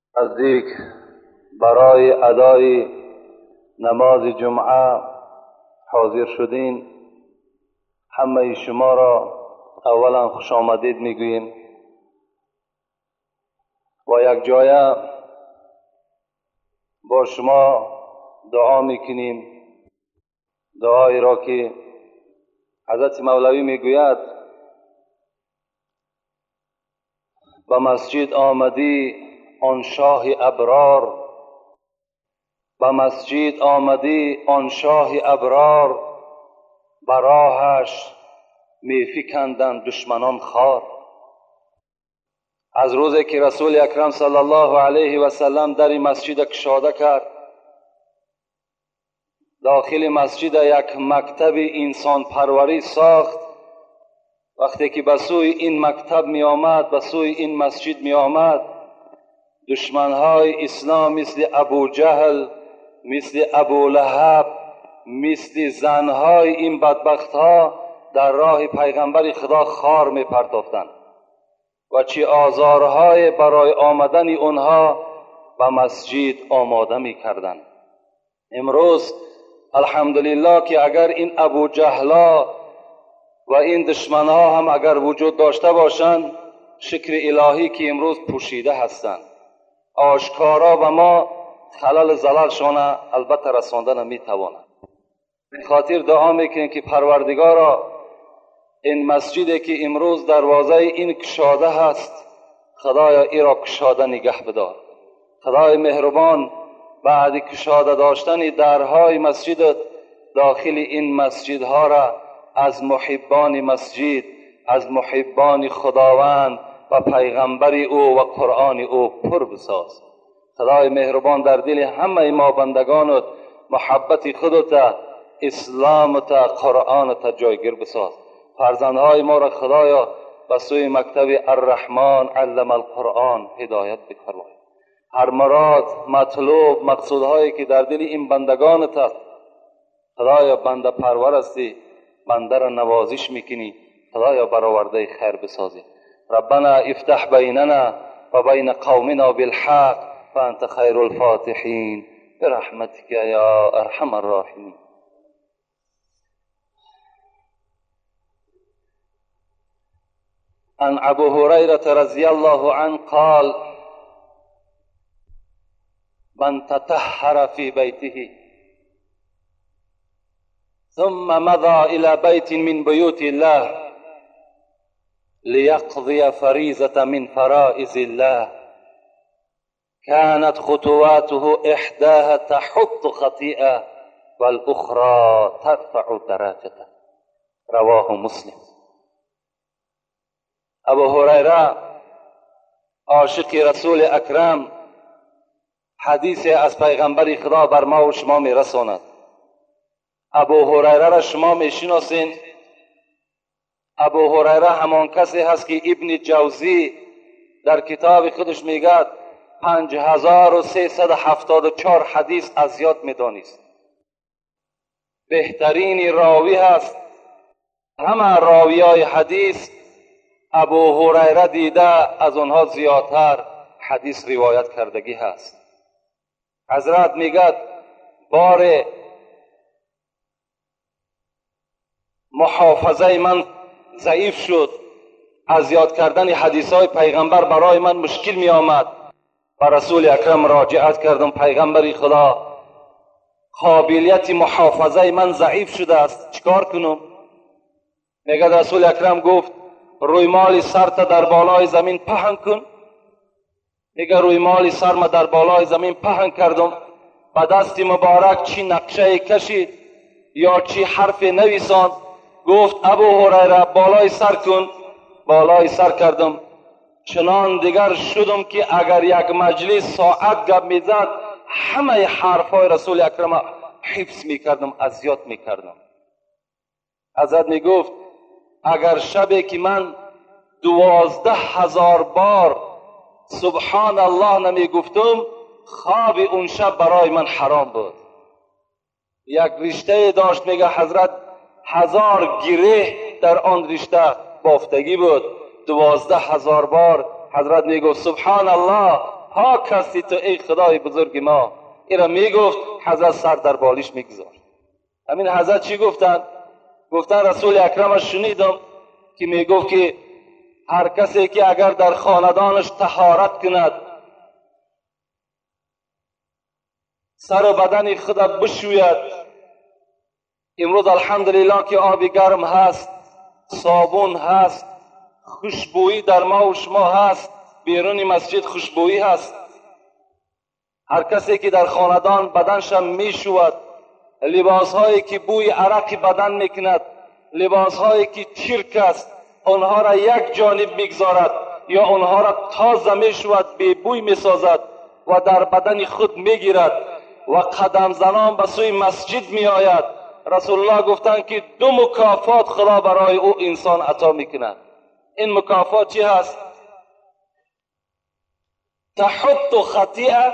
نزدیک برای ادای نماز جمعه حاضر شدین، همه شما را اولا خوش آمدید میگوییم و یک جایه با شما دعا میکنیم، دعایی را که حضرت مولوی میگوید: به مسجد آمدی آن شاه ابرار، به مسجد آمدی آن شاه ابرار، به راهش می فکندند دشمنان خار. از روزی که رسول اکرم صلی الله علیه و سلم در مسجد کشاده کرد، داخل مسجد یک مکتب انسان پروری ساخت. وقتی که به سوی این مکتب می آمد، به سوی این مسجد می آمد، دشمنهای اسلام مثل ابو جهل، مثل ابو لهب، مثل زنهای این بدبختها در راه پیغمبر خدا خار می پرتافتند و چه آزارهای برای آمدن اونها به مسجد آماده می کردند. امروز الحمدلله که اگر این ابو جهلا و این دشمنها هم اگر وجود داشته باشند، شکر الهی که امروز پوشیده هستند، آشکارا به ما خلل زلالشان البته رسانده نمی تواند. به خاطر دعا میکنیم که پروردگارا این مسجدی که امروز دروازه این کشاده هست، خدایا ای را کشاده نگه بدار. خدای مهربان بعد کشاده داشتن درهای مسجد، داخل این مسجدها را از محبان مسجد، از محبان خداوند و پیغمبر او و قرآن او پر بساز. خدای مهربان در دل همه ما بندگانت محبت خودت، اسلامت، قرآنت جایگیر بساز. فرزندهای ما را خدایا به سوی مکتب الرحمن علم القرآن هدایت بفرما. هر مراد، مطلوب، مقصودهایی که در دل این بندگانت است، خدایا بنده پرور هستی، بنده را نوازش میکنی، خدایا برآورده خیر بسازی. ربنا افتح بیننا و بین قومنا بالحق فانت خیر الفاتحین برحمتك یا ارحم الراحمین. عن ابو هريرة رضي الله عنه قال: من تطهر في بيته ثم مضى إلى بيت من بيوت الله ليقضي فريضة من فرائض الله كانت خطواته إحداها تحط خطيئة والأخرى ترفع درجته. رواه مسلم. ابو هریره عاشق رسول اکرم حدیث از پیغمبر خدا بر ما و شما می رساند. ابو هریره را شما می شناسین. ابو هریره همان کسی هست که ابن جوزی در کتاب خودش میگه 5374 حدیث از یاد میدانست. بهترین راوی هست. همه راویای حدیث ابو هریره دیده از آنها زیادتر حدیث روایت کردگی هست. حضرت میگه بار محافظه من ضعیف شد، از یاد کردن حدیث های پیغمبر برای من مشکل می آمد. و رسول اکرم راجعت کردم: پیغمبر خدا، قابلیت محافظه من ضعیف شده است، چیکار کنم؟ میگه رسول اکرم گفت: روی مال سرت در بالای زمین پهن کن. میگه روی مال سرم در بالای زمین پهن کردم، با دست مبارک چی نقشه کشید یا چی حرف نویساند. گفت ابو هریره بالای سر کن. بالای سر کردم، چنان دیگر شدم که اگر یک مجلس ساعت گپ میزد همه حرفای رسول اکرم حفظ میکردم، از یاد میکردم. حضرت میگفت اگر شبی که من 12,000 بار سبحان الله نمی گفتم، خواب اون شب برای من حرام بود. یک رشته داشت، میگه حضرت 1000 گره در آن رشته بافتگی بود. 12,000 بار حضرت میگفت سبحان الله پاک هستی تو ای خدای بزرگ ما. این را میگفت، حضرت سر در بالش میگذاشت. همین حضرت چی گفتن؟ گفتن رسول اکرم شنیدم که میگفت که هر کسی که اگر در خاندانش طهارت کند، سر و بدن خود بشوید، امروز الحمدلله که آب گرم هست، صابون هست، خوشبویی در ما و شما هست، بیرون مسجد خوشبویی هست. هر کسی که در خاندان بدنش میشود، لباس هایی که بوی عرق بدن میکند، لباس هایی که چرک است، آنها را یک جانب میگذارد یا آنها را تازه میشود، بی بوی میسازد و در بدن خود میگیرد و قدم زنان به سوی مسجد میآید. رسول الله گفتند که دو مکافات خدا برای او انسان عطا میکند. این مکافات چی هست؟ تحط خطیئه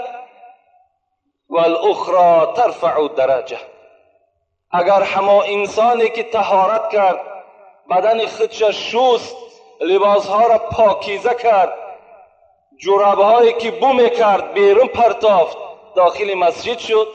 والاخرى ترفع درجه. اگر همه انسانی که طهارت کرد، بدن خودش شست، لباسها را پاکیزه کرد، جورابهایی که بو میکرد بیرون پرتافت، داخل مسجد شد،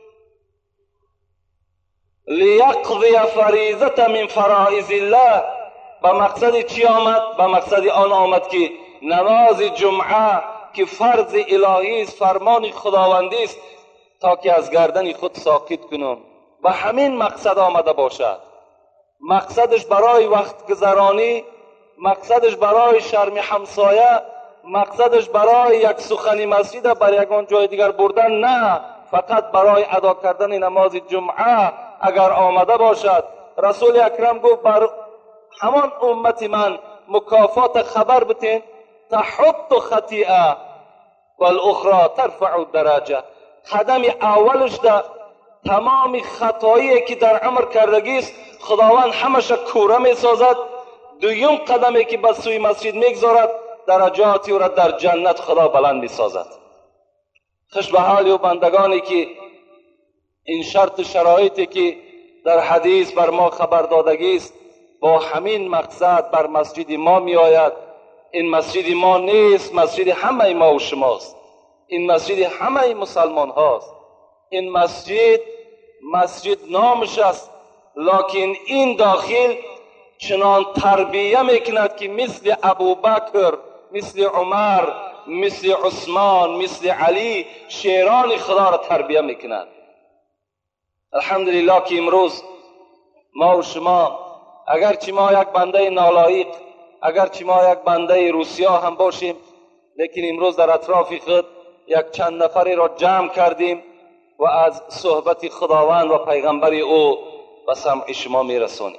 لیقضی فریضة من فرائض الله، به مقصد چی آمد؟ به مقصد آن آمد که نماز جمعه که فرض الهی است، فرمان خداوندی است، تا که از گردن خود ساقط کنم. به همین مقصد آمده باشد. مقصدش برای وقت گذرانی، مقصدش برای شرم همسایه، مقصدش برای یک سخنی مسجد بر یگان جای دیگر بردن نه، فقط برای ادا کردن نماز جمعه اگر آمده باشد. رسول اکرم گفت بر همان امت من مکافات خبر بتین، تحط خطیئه والاخرى ترفع درجه. قدم اولش ده تمام خطایی که در عمر کردگی است خداوند همش کوره می سازد. دویم قدمی که به سوی مسجد میگذارد درجاتی او را در جنت خدا بلند می سازد. خوش به حال و بندگانی که این شرط شرایطی که در حدیث بر ما خبر دادگی است با همین مقصد بر مسجد ما می آید. این مسجد ما نیست، مسجد همه ما و شماست. این مسجد همه مسلمان هاست. این مسجد نامش است، لکن این داخل چنان تربیه میکند که مثل ابوبکر، مثل عمر، مثل عثمان، مثل علی شیران خدا را تربیه میکند. الحمدلله که امروز ما و شما اگرچه ما یک بنده نالایق، اگرچه ما یک بنده روسیا هم باشیم، لیکن امروز در اطراف خود یک چند نفری را جمع کردیم و از صحبت خداوند و پیغمبر او به سمع شما میرسونیم.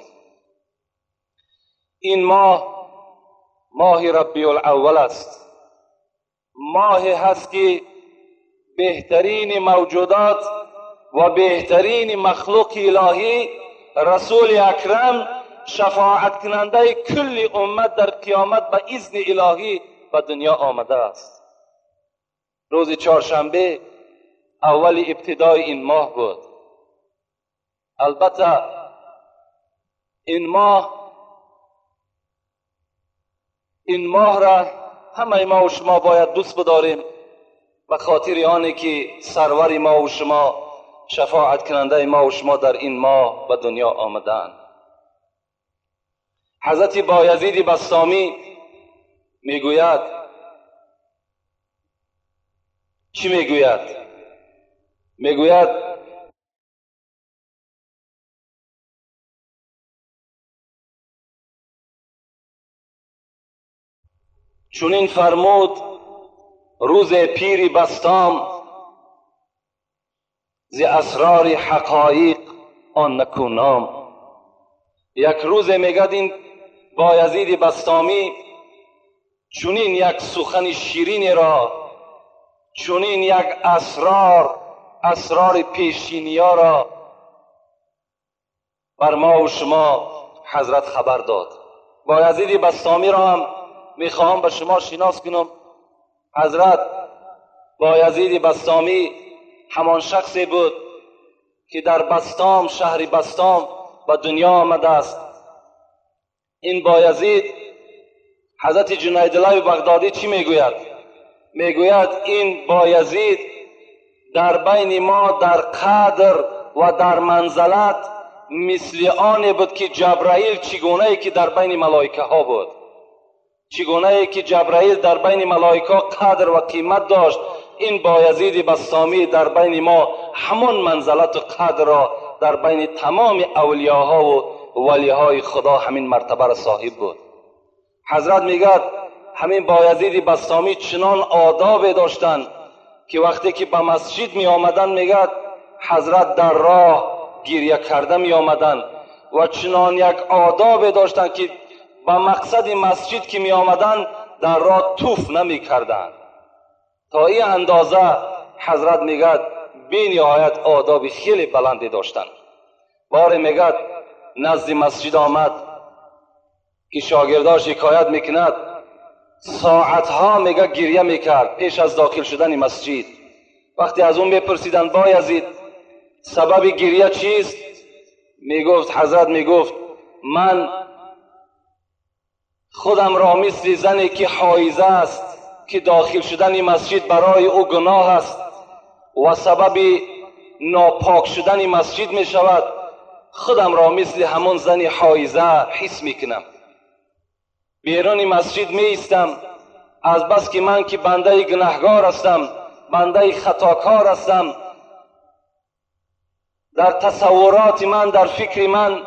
این ماه ربیع الاول است. ماهی هست که بهترین موجودات و بهترین مخلوق الهی رسول اکرم شفاعت کننده کل امت در قیامت به اذن الهی به دنیا آمده است. روز چهارشنبه اول ابتدای این ماه بود. البته این ماه را همه ما و شما باید دوست بداریم، به خاطر آنی که سرور ما و شما، شفاعت کننده ما و شما در این ماه به دنیا آمدند. حضرت بایزید بسطامی میگوید، چی میگوید؟ میگوید چنین فرمود روز پیر بسطام، ز اسرار حقایق آن نکونام. یک روز میگد این بایزید بسطامی چنین یک سخن شیرین را، چنین یک اسرار پیشینیا را بر ما و شما حضرت خبر داد. بایزید بسطامی را هم میخواهم به شما شناس کنم. حضرت بایزید بسطامی همان شخصی بود که در بسطام، شهر بسطام به دنیا آمده است. این بایزید حضرت جنیدالله بغدادی چی میگوید؟ میگوید این بایزید در بین ما در قدر و در منزلت مثل آن بود که جبرائیل چگونه که در بین ملائکه ها بود، چگونه که جبرائیل در بین ملائکه قدر و قیمت داشت، این بایزید بسطامی در بین ما همون منزلت و قدر را در بین تمام اولیاها و ولیهای خدا همین مرتبه را صاحب بود. حضرت میگه همین بایزید بسطامی چنان آداب داشتند که وقتی که به مسجد می آمدن میگه حضرت در راه گریه کرده می آمدن و چنان یک آداب داشتند که به مقصد مسجد که می آمدن در راه توف نمی کردن. تا این اندازه حضرت میگه بی نهایت آداب خیلی بلندی داشتند. بار میگه نزد مسجد آمد که شاگرداش شکایت میکند، ساعتها میگه گریه میکرد پیش از داخل شدن مسجد. وقتی از اون میپرسیدن بایزید سبب گریه چیست، میگفت حضرت میگفت من خودم را مثل زنی که حایضه است که داخل شدن مسجد برای او گناه است و سبب ناپاک شدن مسجد می شود، خودم را مثل همون زن حایضه حس میکنم. بیرون مسجد می ایستم، از بس که من که بنده گناهگار هستم، بنده خطاکار هستم، در تصورات من، در فکر من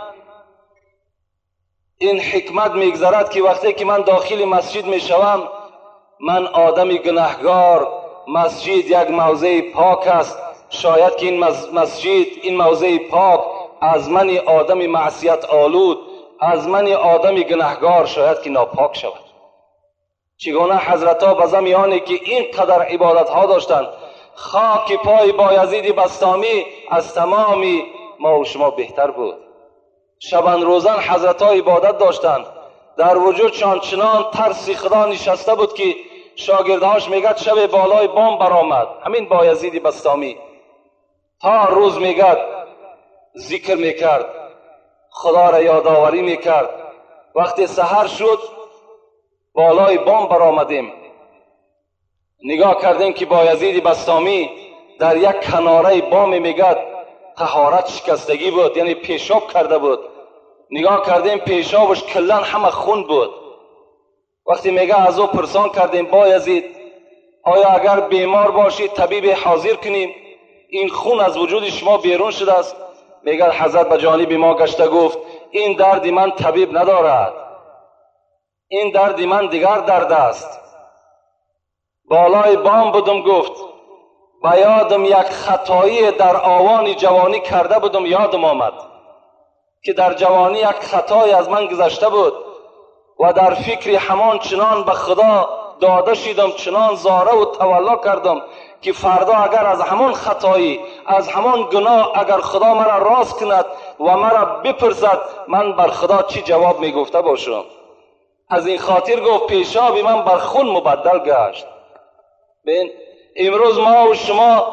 این حکمت میگذرد که وقتی که من داخل مسجد میشوم، من آدم گناهگار، مسجد یک موضع پاک است، شاید که این مسجد، این موضع پاک از من آدم معصیت آلود، از من آدم گناهگار شاید که ناپاک شود. چگونه حضرت ها بزمیانی که این قدر عبادت ها داشتند، خاک پای بایزید بسطامی از تمامی ما و شما بهتر بود. شبان روزن حضرت ها عبادت داشتند، در وجودشان چنان ترس خدا نشسته بود که شاگردهاش میگد شب بالای بام برآمد همین بایزید بسطامی، تا روز میگد ذکر میکرد، خدا را یادآوری میکرد. وقتی سحر شد بالای بام برآمدیم، نگاه کردیم که بایزید بسطامی در یک کناره بام میگد طهارت شکستگی بود، یعنی پیشاب کرده بود. نگاه کردیم پیشابش کلن همه خون بود. وقتی میگه از او پرسان کردیم بایزید آیا اگر بیمار باشی طبیب حاضر کنیم، این خون از وجود شما بیرون شده است؟ میگه حضرت به جانب ما گشته گفت این درد من طبیب ندارد، این درد من دیگر درد است. بالای بام بودم، گفت به یادم یک خطایی در آوان جوانی کرده بودم، یادم آمد که در جوانی یک خطایی از من گذشته بود و در فکر همان چنان به خدا داده شدم، چنان زاره و تولا کردم که فردا اگر از همان خطایی، از همان گناه اگر خدا مرا راست کند و مرا بپرسد، من بر خدا چی جواب می گفته باشم. از این خاطر گفت پیشاب من بر خون مبدل گشت. ببین امروز ما و شما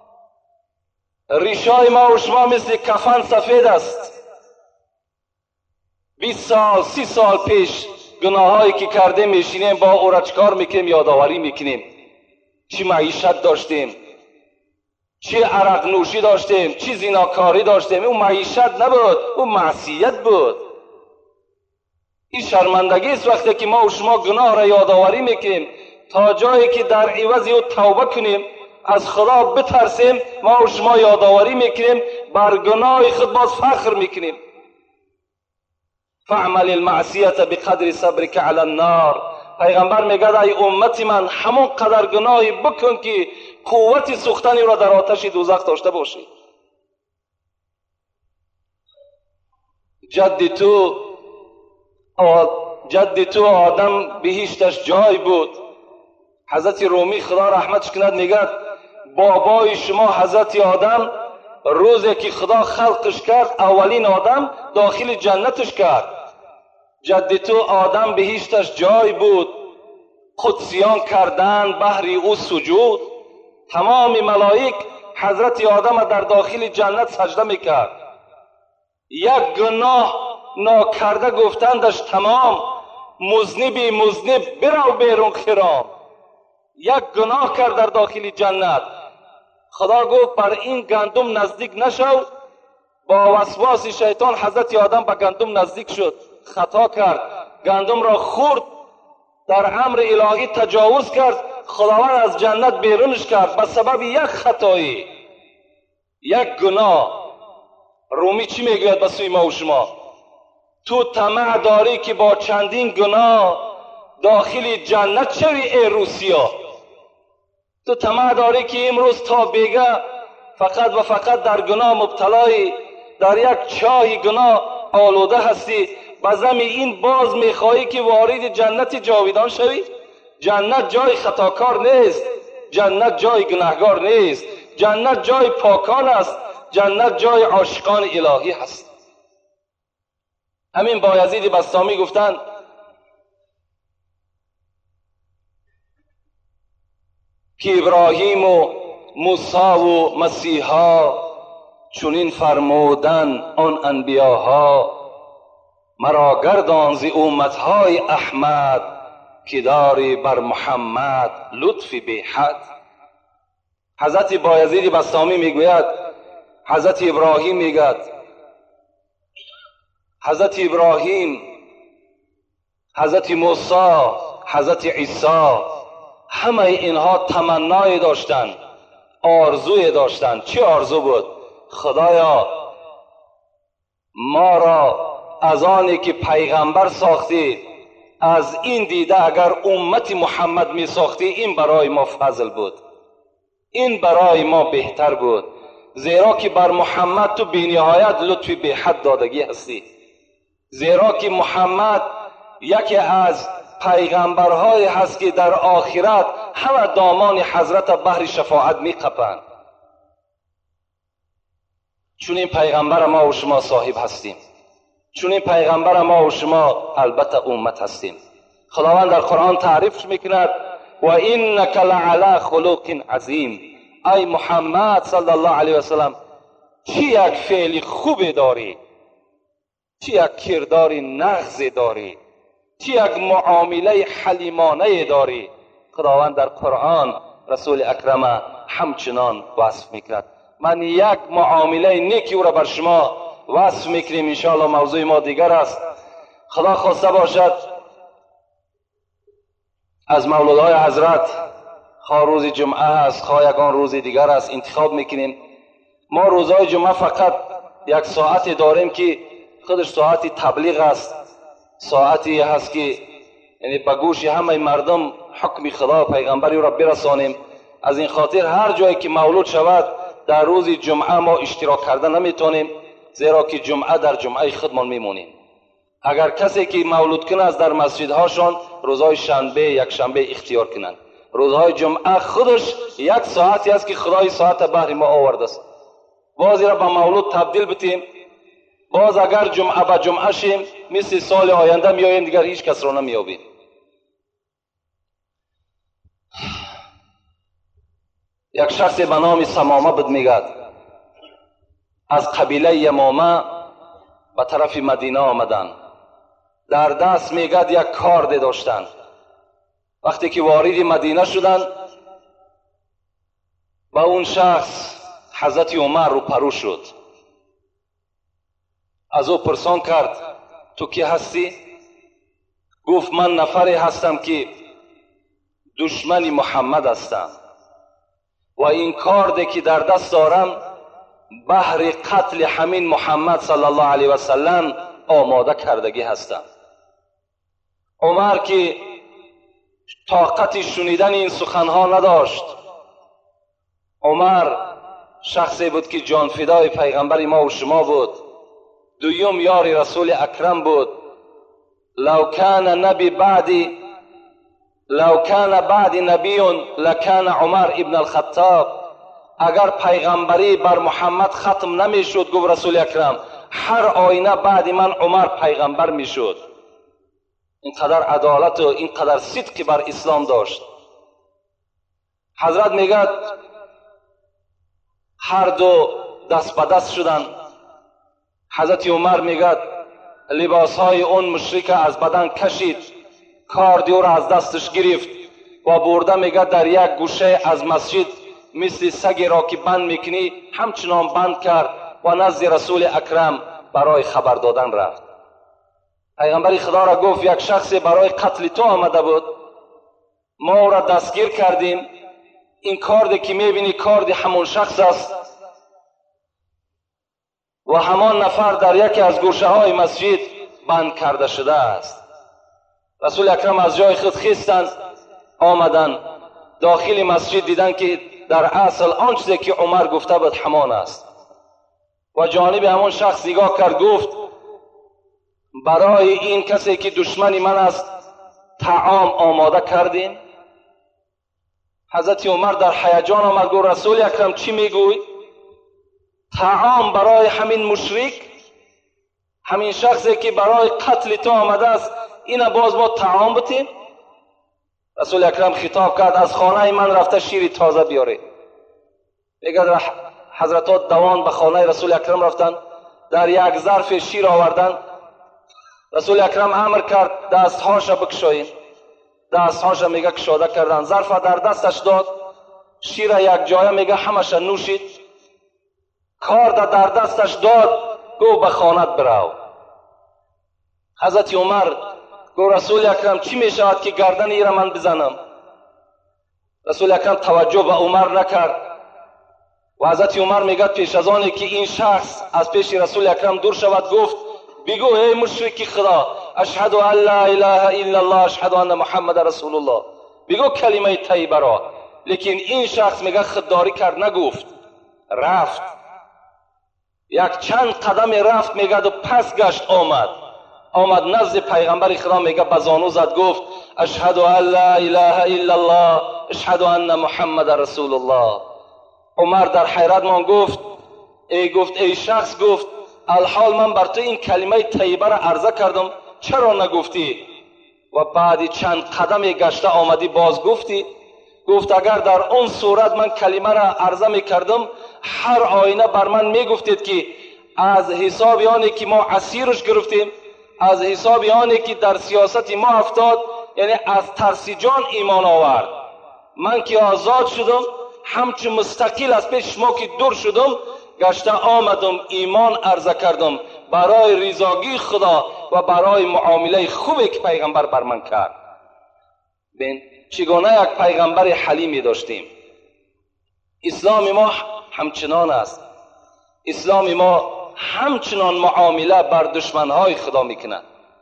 ریشای ما و شما مثل کفن سفید است. 20 سال 30 سال پیش گناهایی که کرده میشینیم با او چکار میکنیم، یادآوری میکنیم. چی معیشت داشتیم، چی عرق نوشی داشتیم، چی زناکاری داشتیم. اون معیشت نبود، اون معصیت بود. این شرمندگی است وقتی که ما و شما گناه را یادآوری میکنیم، تا جایی که در عوض او توبه کنیم، از خدا بترسیم، ما و شما یادآوری میکنیم، بر گناه خود باز فخر میکنیم. فعمل المعصیت بقدر صبرک علی النار. پیغمبر میگه ای امتی من همون قدر گناهی بکن که قوت سوختن را در آتش دوزخ داشته باشی. جد تو آدم بهشتش جای بود. حضرت رومی خدا رحمتش کند میگه بابای شما حضرت آدم روزی که خدا خلقش کرد اولین آدم داخل جنتش کرد. جد تو آدم بهشتش جای بود، قدسیان کردن بهر او سجود. تمام ملائک حضرت آدم در داخل جنت سجده میکرد. یک گناه ناکرده گفتندش تمام، مذنب برو بیرون خرام. یک گناه کرد در داخل جنت، خدا گفت بر این گندم نزدیک نشو. با وسواس شیطان حضرت آدم به گندم نزدیک شد، خطا کرد، گندم را خورد، در امر الهی تجاوز کرد. خداوند از جنت بیرونش کرد به سبب یک خطایی، یک گناه. رومی چی میگوید به سوی ما و شما؟ تو طمع داری که با چندین گناه داخل جنت شوی ای روسیا؟ تو طمع داری که امروز تا بیگه فقط و فقط در گناه مبتلایی، در یک چاه گناه آلوده هستی، بزم این باز میخواهی که وارد جنت جاویدان شوی؟ جنت جای خطاکار نیست، جنت جای گناهگار نیست، جنت جای پاکان است، جنت جای عاشقان الهی هست. همین بایزید بسطامی گفتند که ابراهیم و موسی و مسیحا چنین فرمودن آن انبیاها، مرا گردان ز امتهای احمد که داری بر محمد لطف بی حد. حضرت بایزید بسطامی میگوید، حضرت ابراهیم میگوید، حضرت ابراهیم، حضرت موسی، حضرت عیسی، همه اینها تمنای داشتند، آرزوی داشتند. چه آرزو بود؟ خدایا ما را از آنی که پیغمبر ساختی از این دیده اگر امت محمد می ساختی، این برای ما فضل بود، این برای ما بهتر بود، زیرا که بر محمد تو بی‌نهایت لطف بی حد دادگی هستی. زیرا که محمد یکی از پیغمبرهای هست که در آخرت همه دامان حضرت بحر شفاعت می قپند. چون این پیغمبر ما و شما صاحب هستیم، چون این پیغمبر ما و شما البته امت هستیم. خداوند در قرآن تعریف میکند و انک لعلی خلق عظیم. ای محمد صلی الله علیه و سلم، چه یک فعل خوب داری، چه یک کردار نغز داری، چه یک معامله حلیمانه داری. خداوند در قرآن رسول اکرم همچنان وصف میکند. من یک معامله نیکی او را بر شما وصف میکنیم، انشاءالله موضوع ما دیگر است. خدا خواسته باشد از مولودهای حضرت، خواه روز جمعه است خواه یگان روز دیگر است، انتخاب میکنیم. ما روزهای جمعه فقط یک ساعتی داریم که خودش ساعتی تبلیغ است، ساعتی هست که یعنی به گوش همه مردم حکم خدا و پیغمبری را برسانیم. از این خاطر هر جایی که مولود شود در روز جمعه ما اشتراک کردن نمیتونیم، زیرا که جمعه در جمعه خودمان میمونیم. اگر کسی که مولود کنه از در مسجدهاشان روزهای شنبه یک شنبه اختیار کنند. روزهای جمعه خودش یک ساعتی است که خدای ساعت بهر ما آورده است. بازی را به مولود تبدیل بتیم، باز اگر جمعه به جمعه شیم مثل سال آینده میاییم دیگر هیچ کس را نمیابیم. یک شخص به نام سمامه بود میگد، از قبیله یمامه به طرف مدینه آمدند. در دست میگد یک کارد داشتند. وقتی که وارد مدینه شدند با اون شخص حضرت عمر رو پرو شد. از او پرسان کرد تو کی هستی؟ گفت من نفری هستم که دشمن محمد هستم و این کاردی که در دست دارم بهر قتل همین محمد صلی الله علیه و سلم آماده کردگی هستم. عمر که طاقت شنیدن این سخنها نداشت، عمر شخصی بود که جان فدای پیغمبر ما و شما بود، دویم یار رسول اکرم بود. لو کان بعد نبی لکان عمر ابن الخطاب. اگر پیغمبری بر محمد ختم نمی شد، گفت رسول اکرم، هر آینه بعد من عمر پیغمبر می شد. اینقدر عدالت و اینقدر صدق بر اسلام داشت. حضرت میگه هر دو دست به دست شدن. حضرت عمر میگه لباس های اون مشرک از بدن کشید، کاردی او را از دستش گرفت، و برده میگه در یک گوشه از مسجد مثل سگی را که بند میکنی همچنان بند کرد و نزد رسول اکرم برای خبر دادن رفت. پیغمبر خدا را گفت یک شخصی برای قتل تو آمده بود، ما او را دستگیر کردیم، این کاردی که میبینی کارد همون شخص است و همان نفر در یکی از گوشه های مسجد بند کرده شده است. رسول اکرم از جای خود خیستند، آمدند داخل مسجد، دیدند که در اصل آن چیزی که عمر گفته بود همان است و جانب همون شخص نگاه کرد، گفت برای این کسی که دشمن من است طعام آماده کردین؟ حضرت عمر در هیجان آمد، گفت رسول اکرم چی میگوی؟ طعام برای همین مشرک، همین شخصی که برای قتل تو آمده است، اینا باز ما طعام بتیم؟ رسول اکرم خطاب کرد از خانه من رفته شیر تازه بیاره. اگر حضرات دوان به خانه رسول اکرم رفتن، در یک ظرف شیر آوردن، رسول اکرم امر کرد دستهاش بکشایین، دستهاش میگه کشاده کردن، ظرف در دستش داد، شیر یک جایه میگه همش نوشید، کار در دستش داد، گو به خانت برو. حضرت عمر گو رسول اکرم چی میشود که گردن ایره من بزنم؟ رسول اکرم توجه به عمر نکرد و حضرت عمر میگه پیش از آنی که این شخص از پیش رسول اکرم دور شود گفت بگو ای مشرک خدا اشهد ان لا اله الا الله اشهد ان محمد رسول الله، بگو کلمه طیبه را. لیکن این شخص میگه خودداری کرد، نگفت، رفت یک چند قدم رفت، میگه و پس گشت آمد نزد پیغمبر خدا، میگه بزانو زد گفت اشهد ان لا اله الا الله اشهد ان محمد رسول الله. عمر در حیرت مان گفت ای شخص، گفت الحال من بر تو این کلمه طیبه را عرضه کردم چرا نگفتی؟ و بعد چند قدم گشته آمدی باز گفتی؟ گفت اگر در اون صورت من کلمه را عرضه میکردم هر آینه بر من میگفتید که از حساب آنی که ما اسیرش گرفتیم، از حساب آنی که در سیاست ما افتاد، یعنی از ترس جان ایمان آورد، من که آزاد شدم همچون مستقل از پیش ما که دور شدم گشته آمدم ایمان عرضه کردم برای رضاگی خدا و برای معامله خوبی که پیغمبر بر من کرد. بین چگونه یک پیغمبر حلیمی داشتیم. اسلام ما همچنان است، اسلام ما همچنان معامله بر دشمنهای خدا میکنه.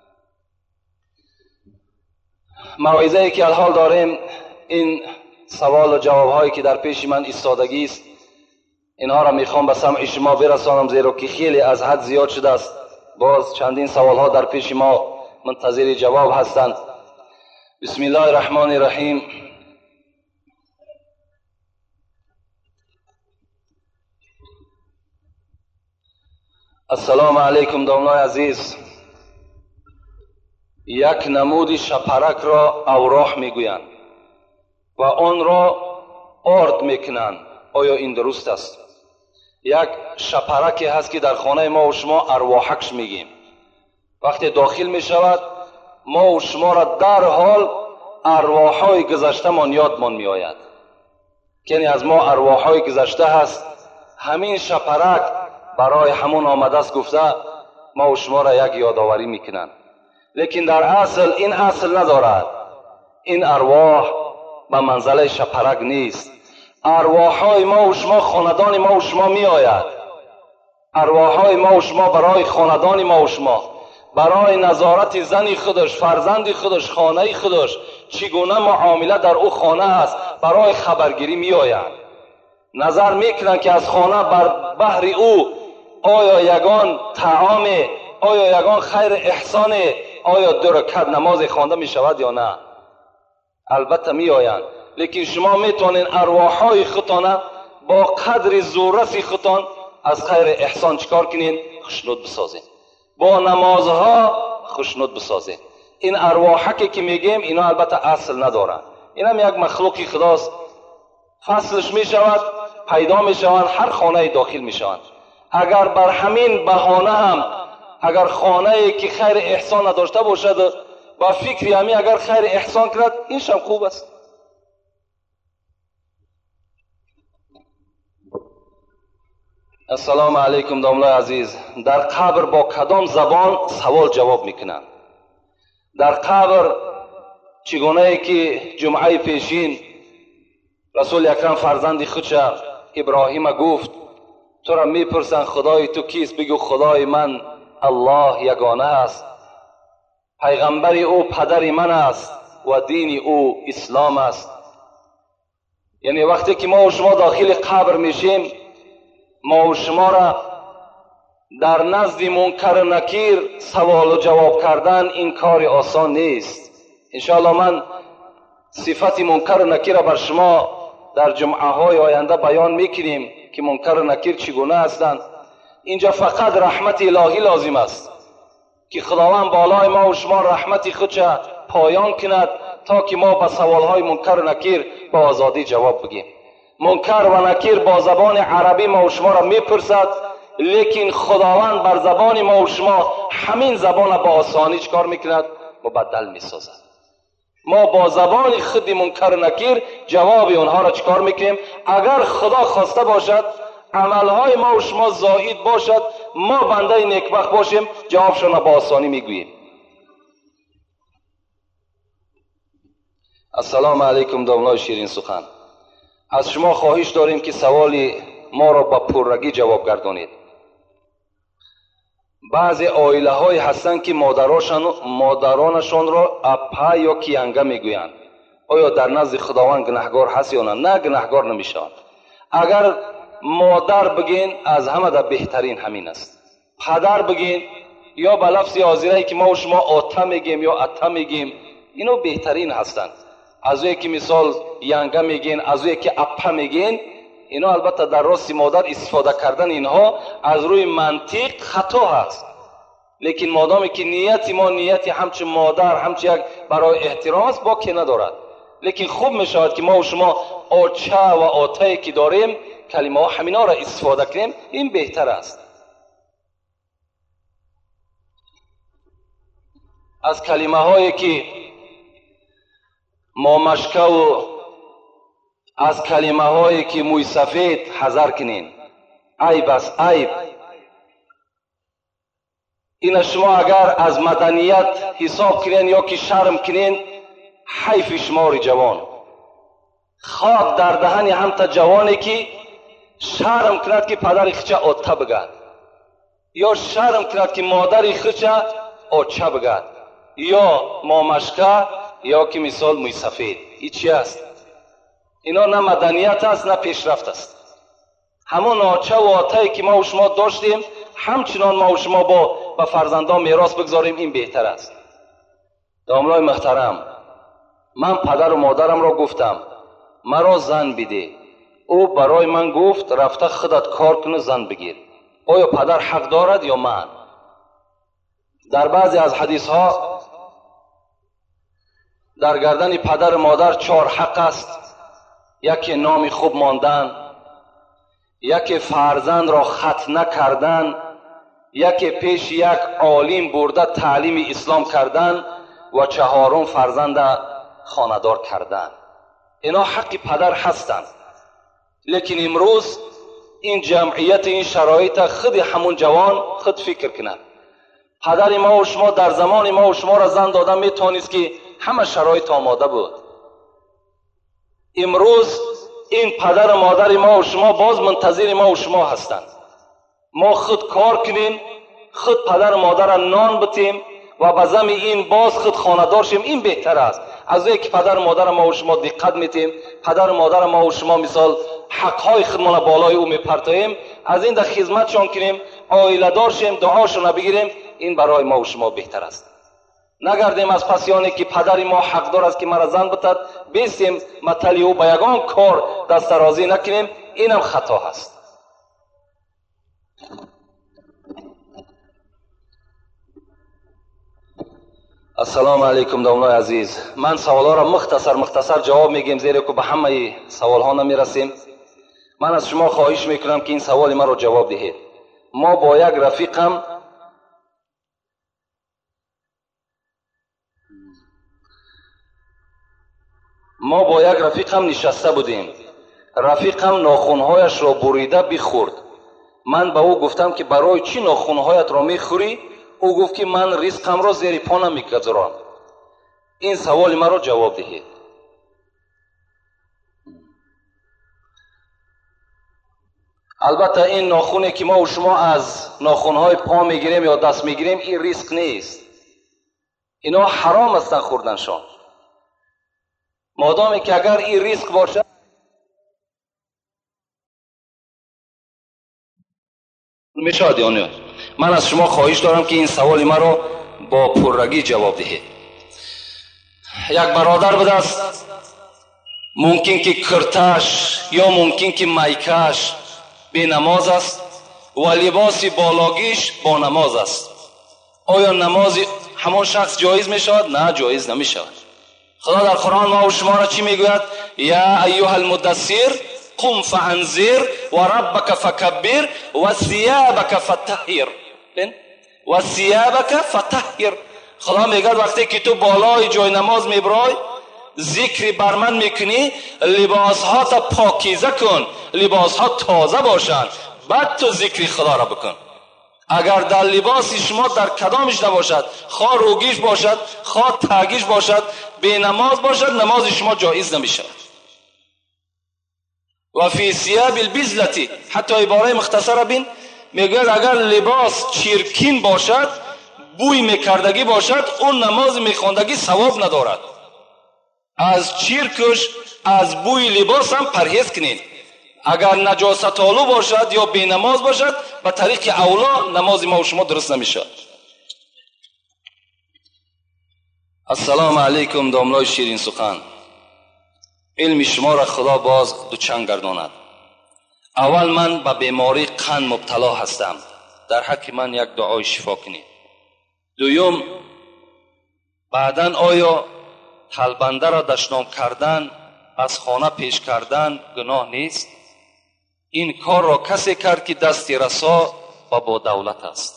موعظه ای که الحال داریم، این سوال و جواب هایی که در پیش من ایستادگی است، اینها را میخوام به سمع شما برسانم، زیرا که خیلی از حد زیاد شده است. باز چندین سوال ها در پیش ما منتظر جواب هستند. بسم الله الرحمن الرحیم. السلام علیکم دامنای عزیز. یک نمود شپرک را اوراح میگویند و آن را آرد میکنند، آیا این درست است؟ یک شپرکی هست که در خانه ما و شما ارواحکش میگیم. وقتی داخل میشود ما و شما را در حال ارواحهای گذشته من یادمان میآید، یعنی از ما ارواحهای گذشته هست. همین شپرک برای همون آمده است گفته ما و شما را یک یادآوری میکنند. لیکن در اصل این اصل ندارد. این ارواح به منزله شپرک نیست. ارواحهای ما و شما، خاندان ما و شما می آید. ارواحهای ما و شما برای خاندان ما و شما، برای نظارت زن خودش، فرزند خودش، خانه خودش، چگونه معامله در او خانه است، برای خبرگیری می آید. نظر میکنند که از خانه بر بحر او آیا یگان طعام، آیا یگان خیر احسان، آیا 2 رکعت نماز خوانده می شود یا نه. البته می آیند، لیکن شما میتونین ارواحهای خودتان با قدر زوررسی خودتان از خیر احسان چکار کنین؟ خوشنود بسازین، با نمازها خوشنود بسازین. این ارواحکی که میگیم اینا البته اصل ندارن، این هم یک مخلوقی خداست. فصلش میشود، پیدا میشوند، هر خانه داخل میشوند. اگر بر همین بهانه هم اگر خانه‌ای که خیر احسان نداشته باشد و فکری همی اگر خیر احسان کرد، اینش هم خوب است. السلام علیکم داملای عزیز. در قبر با کدام زبان سوال جواب میکنند؟ در قبر چگونه ای که جمعه پیشین رسول اکرم فرزند خودش ابراهیم گفت تو را میپرسند خدای تو کیست؟ بگو خدای من الله یگانه است، پیغمبر او پدر من است و دین او اسلام است. یعنی وقتی که ما و شما داخل قبر میشیم، ما و شما را در نزد منکر و نکیر سوال و جواب کردن این کار آسان نیست. انشاءالله من صفت منکر و نکیر را بر شما در جمعه های آینده بیان میکنیم که منکر و نکیر چگونه هستند. اینجا فقط رحمت الهی لازم است که خداوند بالای ما و شما رحمت خودش پایان کند تا که ما به سوالهای منکر و نکیر با آزادی جواب بگیم. منکر و نکیر با زبان عربی ما و شما را میپرسد، لیکن خداوند بر زبان ما و شما همین زبان با آسانی چکار میکند؟ مبدل میسازد. ما با زبان خود منکر و نکیر جواب اونها را چکار میکنیم؟ اگر خدا خواسته باشد عملهای ما و شما زائد باشد، ما بنده نیکبخت باشیم، جوابشان را با آسانی میگوییم. السلام علیکم دامنای شیرین سخن. از شما خواهش داریم که سوال ما را با پررگی جواب گردانید. بعضی عائله های هستند که مادرانشان را اپا یا کیانگه میگویند. آیا در نزد خداوند گناهگار هست یا نه؟ نه، گناهگار نمیشوند. اگر مادر بگین از همه در بهترین همین است. پدر بگین یا به لفظ آذری که ما و شما آتا میگیم یا اتا میگیم، اینو بهترین هستند. از اوی که مثال ینگه میگین، از اوی که اپا میگین، اینا البته در راست مادر استفاده کردن اینها از روی منطق خطا هست. لیکن مادامی که نیتی ما نیتی همچون مادر همچون یک برای احترام است باکی ندارد. لیکن خوب میشود که ما و شما آچه و آتایی که داریم کلمه ها همینا را استفاده کنیم، این بهتر است. از کلمه هایی که مامشکه و از کلمه هایی که موی سفید حذر کنین. عیب است، عیب. این شما اگر از مدنیت حساب کنین یا که شرم کنین، حیف شمار جوان. خاک در دهن همتا جوانی که شرم کند که پدر خچه آتا بگد، یا شرم کند که مادر خچه آچه بگد، یا مامشکه یا که مثال موی سفید. این چی است؟ اینا نه مدنیت است نه پیشرفت است. همون آچه و آتایی که ما و شما داشتیم همچنان ما و شما با فرزندان میراث بگذاریم، این بهتر است. داملای محترم، من پدر و مادرم را گفتم مرا زن بده. او برای من گفت رفته خودت کار کنه زن بگیر. آیا پدر حق دارد یا من؟ در بعضی از حدیث ها در گردن پدر و مادر 4 حق است. یکی نام خوب ماندن، یکی فرزند را ختنه کردن، یکی پیش یک عالم برده تعلیم اسلام کردن و 4 فرزند خاندار کردن. اینا حق پدر هستند. لیکن امروز این جمعیت این شرایط خود همون جوان خود فکر کنند. پدر ما و شما در زمان ما و شما را زن دادن میتونست که همه شرایط آماده بود. امروز این پدر و مادر ما و شما باز منتظر ما و شما هستند. ما خود کار کنیم، خود پدر و مادر را نان بتیم و به زم این باز خود خاندار شیم، این بهتر است. از اینکه پدر و مادر ما و شما دقت میتیم، پدر و مادر ما و شما مثال حقهای خودمان بالای او میپرتاییم، از این در خدمتشان کنیم، عائله دار شیم، دعاشون بگیریم، این برای ما و شما بهتر است. نگردیم از پسیانی که پدر ما حقدار است که مرا زن بتد بیستیم مطلی او به یگان کار دست درازی نکنیم، اینم خطا هست. السلام علیکم دامنای عزیز. من سوالها را مختصر جواب میگیم زیرا که به همه سوالها نمیرسیم. من از شما خواهش میکنم که این سوال من را جواب دهید. ما با یک رفیقم نشسته بودیم. رفیقم ناخونهایش را بریده بخورد. من با او گفتم که برای چی ناخونهایت را میخوری؟ او گفت که من رزقم را زیر پا نمیگذارم. این سوال مرا جواب دهید. البته این ناخونی که ما و شما از ناخونهای پا میگیریم یا دست میگیریم این رزق نیست. اینا حرام است خوردنشان. مادامی که اگر این رزق باشد میشود یا نه؟ من از شما خواهش دارم که این سوال مرا با پررگی جواب دهید. یک برادر به دست ممکن که کرتش یا ممکن که مایکش بی نماز است و لباس بالاگیش با نماز است. آیا نماز همان شخص جایز می شود؟ نه، جایز نمی شود. خدا در قرآن ما و شما را چی می گوید؟ یا ایها المدثر قم فانذر و ربک فکبر و ثیابک فطهر. و ثیابک فطهر. خدا می گوید وقتی که تو بالای جای نماز می برای ذکر بر من میکنی، لباس ها تا پاکیزه کن، لباس ها تازه باشند، بعد تو ذکر خدا را بکن. اگر در لباس شما در کدامش نباشد، خواه روگیش باشد، خواه تاگیش باشد، بی نماز باشد، نماز شما جایز نمیشد. و فی ثیاب البزلتی، حتی عباره مختصر بین میگوید اگر لباس چیرکین باشد، بوی میکردگی باشد، اون نماز میخواندگی ثواب ندارد. از چیرکش، از بوی لباس هم پرهیز کنید. اگر نجاست آلو باشد یا بی نماز باشد، به طریق اولا نماز ما و شما درست نمیشد. السلام علیکم دامنای شیرین سخن. علم شما را خدا باز دوچند گرداند. اول من به بیماری قند مبتلا هستم، در حق من یک دعای شفا کنید. دوم، بعداً آیا تلبنده را دشنام کردن، از خانه پیش کردن گناه نیست؟ این کار را کسی کرد که دستی رسا و با دولت است.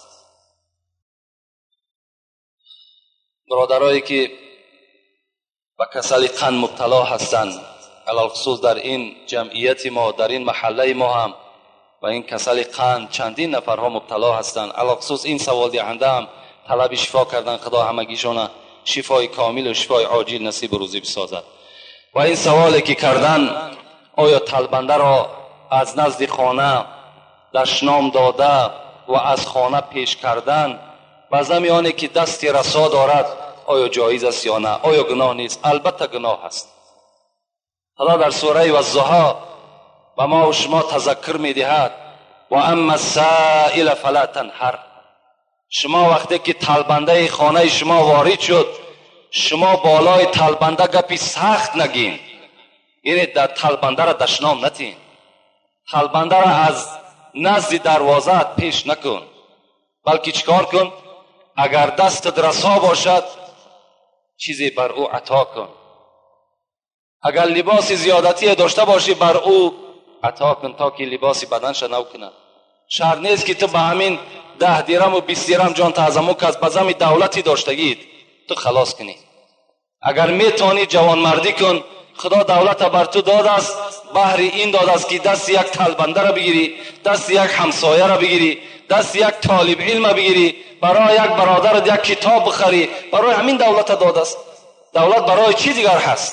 برادرایی که به کسل قند مبتلا هستند، علالخصوص در این جمعیت ما، در این محله ما هم و این کسل قند چندین نفرها مبتلا هستند. علالخصوص این سوال دهنده هم طلب شفا کردن، خدا همگیشان شفای کامل و شفای عاجل نصیب روزی بسازد. و این سوالی که کردن، آیا تلبنده را از نزد خانه دشنام داده و از خانه پیش کردن و زمیانی که دستی رسا دارد آیا جایز است یا نه؟ آیا گناه نیست؟ البته گناه است. خدا در سوره والضحی و ما و شما تذکر می دهد و اما السائل فلا تنهر. شما وقتی که تلبنده خانه شما وارد شد، شما بالای تلبنده گپی سخت نگین، یعنی در تلبنده را دشنام نتین، تلبنده را از نزد دروازه پیش نکن، بلکه چیکار کن؟ اگر دست رسا باشد چیزی بر او عطا کن. اگر لباس زیادتی داشته باشی بر او عطا کن تا که لباس بدنش نو کند. شرط نیست که تو به همین 10 درم و 20 درم جان تعظمو که از بزم دولتی داشتگید تو خلاص کنی. اگر میتونی جوانمردی کن، خدا دولت بر تو داده است، بهر این داده است که دست یک تلبنده را بگیری، دست یک همسایه را بگیری، دست یک طالب علم بگیری، برای یک برادر یک کتاب بخری. برای همین دولت داده است. دولت برای چی دیگر هست؟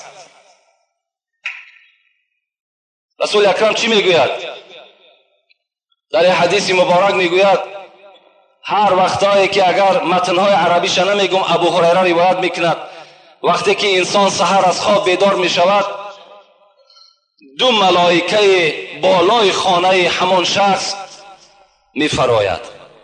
رسول اکرم چی میگوید؟ در حدیث مبارک میگوید هر وقتایی که اگر متنهای عربیش نمیگم، ابو هریره روایت میکند وقتی که انسان سحر از خواب بیدار میشود، 2 ملائکه بالای خانه همان شخص میفراید.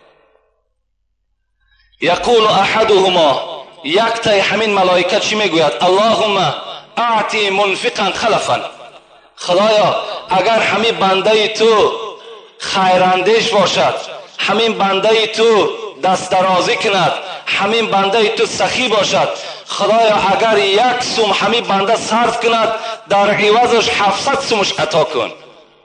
یقول احدهما، یک تای همین ملائکه چی میگوید؟ اللهم اعطی منفقا خلفا. خدایا اگر همین بنده تو خیراندیش باشد، همین بنده تو دست درازی کند، همین بنده تو سخی باشد، خدایا اگر 1 سوم همین بنده صرف کند در عوضش 700 سومش عطا کن.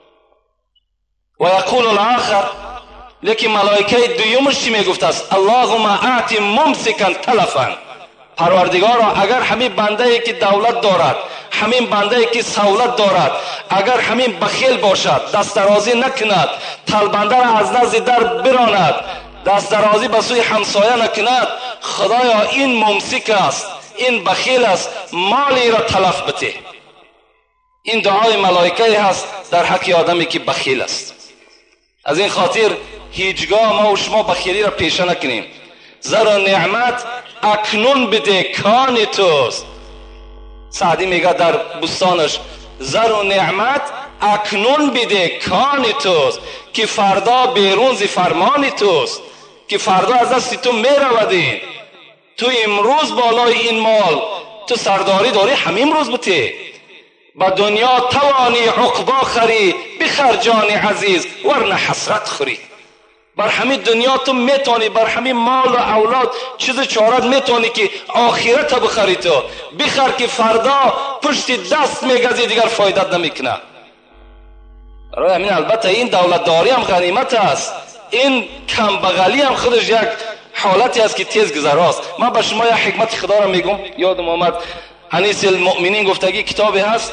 و یقول الاخر، لیکن ملائکه دویمش چی میگفت است؟ اللهم اعطی ممسکا تلفا. پروردگارا اگر همین بنده ای که دولت دارد، همین بنده ای که سهولت دارد، اگر همین بخیل باشد، دست درازی نکند، طلبنده را از نزد در براند، دست درازی به سوی همسایه نکند، خدایا این ممسک است، این بخیل است، مالی را تلف بده. این دعای ملائکه هست در حق آدمی که بخیل است. از این خاطر هیچگاه ما و شما بخیلی را پیشه نکنیم. زر و نعمت اکنون بده کان توست. سعدی میگه در بستانش زر و نعمت اکنون بده کان توست، که فردا بیرون ز فرمان توست، که فردا از دست تو میرودین. تو امروز بالای این مال تو سرداری داری، همین روز بته. با دنیا توانی عقبا خری، بخر جان عزیز ورنه حسرت خوری. بر همین دنیا تو میتونی، بر همین مال و اولاد چیز چارت میتونی که آخرت بخری. تو بخر که فردا پشت دست میگزی دیگر فایدت نمیکنه. برای همین البته این دولتداری هم غنیمت است، این کم بغلی هم خودش یک حالتی است که تیز گذراست. من به شما یک حکمت خدا را میگم، یادم آمد. انیس المؤمنین گفتگی کتابی هست.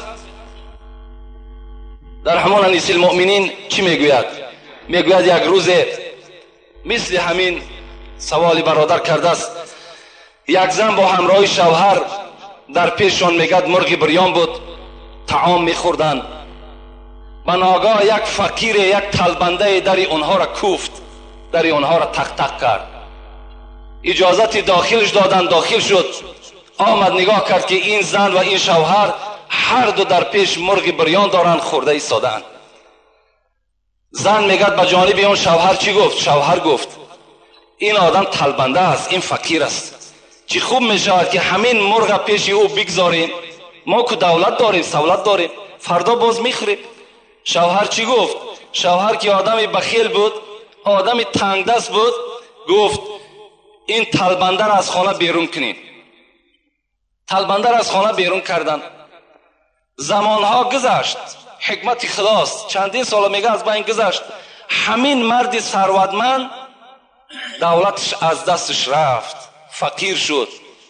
در همان انیس المؤمنین چی میگوید؟ میگوید یک روز مثل همین سوالی برادر کرده است. یک زن با همراه شوهر در پیششان میگد مرغ بریان بود، طعام میخوردن. به ناگاه یک فقیر، یک طلبنده در اونها را کوفت، در اونها را تق تق کرد. اجازت داخلش دادن، داخل شد، آمد نگاه کرد که این زن و این شوهر هر دو در پیش مرغ بریان دارن، خورده ایستادن. زن میگد به جانب اون شوهر چی گفت؟ شوهر گفت این آدم طلبنده است، این فقیر است، چی خوب میشود که همین مرغ پیش او بگذاریم، ما که دولت داریم، سهولت داریم، فردا باز میخوریم. شوهر چی گفت؟ شوهر که آدمی بخیل بود، آدمی تنگ دست بود، گفت این طلبنده را از خانه بیرون کنین. طلبنده را از خانه بیرون کردن. زمانها گذشت، حکمت خداست، چندین سال میگه از بین گذشت. همین مرد ثروتمند دولتش از دستش رفت، فقیر شد،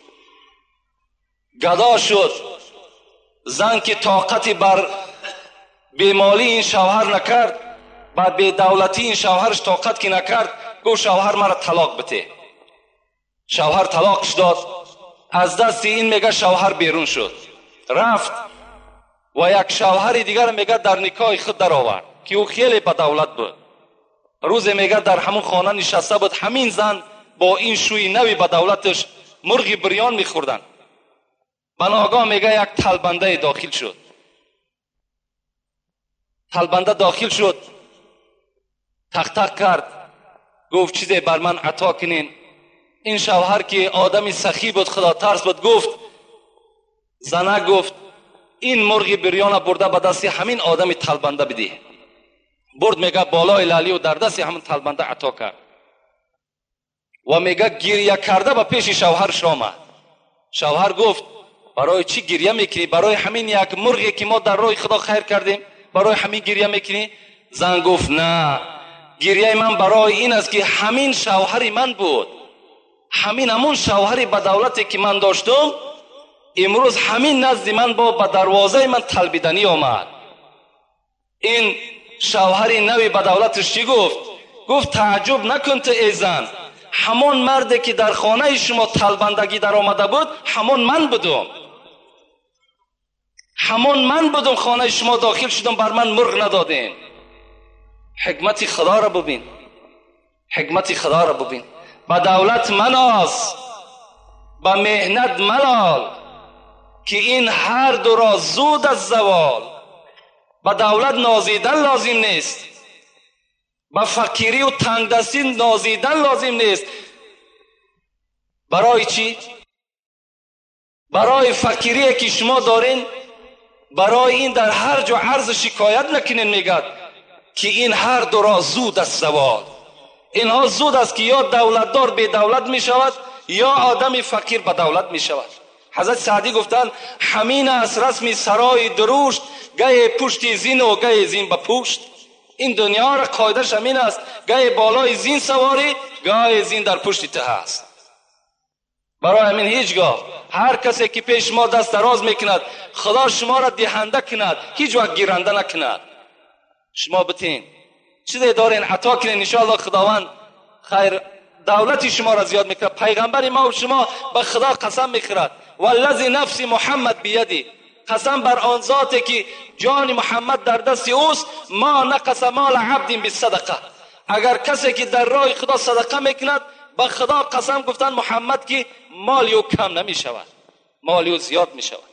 گدا شد. زن که طاقتی بر بیمالی این شوهر نکرد، بر بی دولتی این شوهرش طاقت که نکرد، گفت شوهر مرا طلاق بده. شوهر طلاقش داد. از دست این میگه شوهر بیرون شد، رفت و یک شوهر دیگر میگه در نکاح خود در آورد که او خیلی با دولت بود. روز میگه در همون خانه نشسته بود، همین زن با این شوی نوی با دولتش مرغ بریان میخوردن. بناگاه میگه یک طلبنده داخل شد. طلبنده داخل شد، تق تق کرد، گفت چیزی بر من عطا کنین. این شوهر که آدمی سخی بود، خدا ترس بود، گفت زنه گفت این مرغ بریان برده به دست همین آدمی طلبنده بده. برد میگه بالای لالی و در دست همین طلبنده عطا کرد و میگه گریه کرده به پیش شوهرش آمد. شوهر گفت برای چی گریه میکنی؟ برای همین یک مرغی که ما در راه خدا خیر کردیم، برای همین گریه میکنی؟ زن گفت نه، گریه من برای این است که همین شوهری من بود، همون شوهری با دولتی که من داشتم امروز همین نزد من با به دروازه من طلبیدنی آمد. این شوهری نوی با دولتش چی گفت؟ گفت تعجب نکن تو ای زن، همون مردی که در خانه شما طلبندگی در آمده بود همون من بودم، همون من بودم، خانه شما داخل شدم، بر من مرغ ندادین. حکمت خدا را ببین، حکمت خدا را ببین. با دولت مناز، با مهنت ملال، که این هر دو را زود از زوال. با دولت نازیدن لازم نیست، با فقیری و تنگدستی نازیدن لازم نیست. برای چی؟ برای فقیری که شما دارین، برای این در هر جا عرض شکایت نکنین. میگد که این هر دو را زود از زوال. اینها زود است که یا دولتدار به دولت می شود یا آدم فقیر به دولت می شود. حضرت سعدی گفتند همین است رسم سرای درشت، گه پشت زین و گه زین به پشت. این دنیا را قاعدش همین است، گه بالای زین سواری، گه زین در پشت ته است. برای همین هیچگاه هر کسی که پیش ما دست دراز میکند خدا شما را دهنده کند، هیچ وقت گیرنده نکند. شما بتین چیزی دارین عطا کنین، انشاءالله خداوند خیر دولتی شما را زیاد میکند. پیغمبر ما و شما به خدا قسم میخورد والذی نفس محمد بیدی، قسم بر آن ذاتی که جان محمد در دست اوست، ما نقص مال عبد بالصدقه، اگر کسی که در راه خدا صدقه میکند به خدا قسم گفتن محمد که مال او کم نمی شود، مال او زیاد می شود.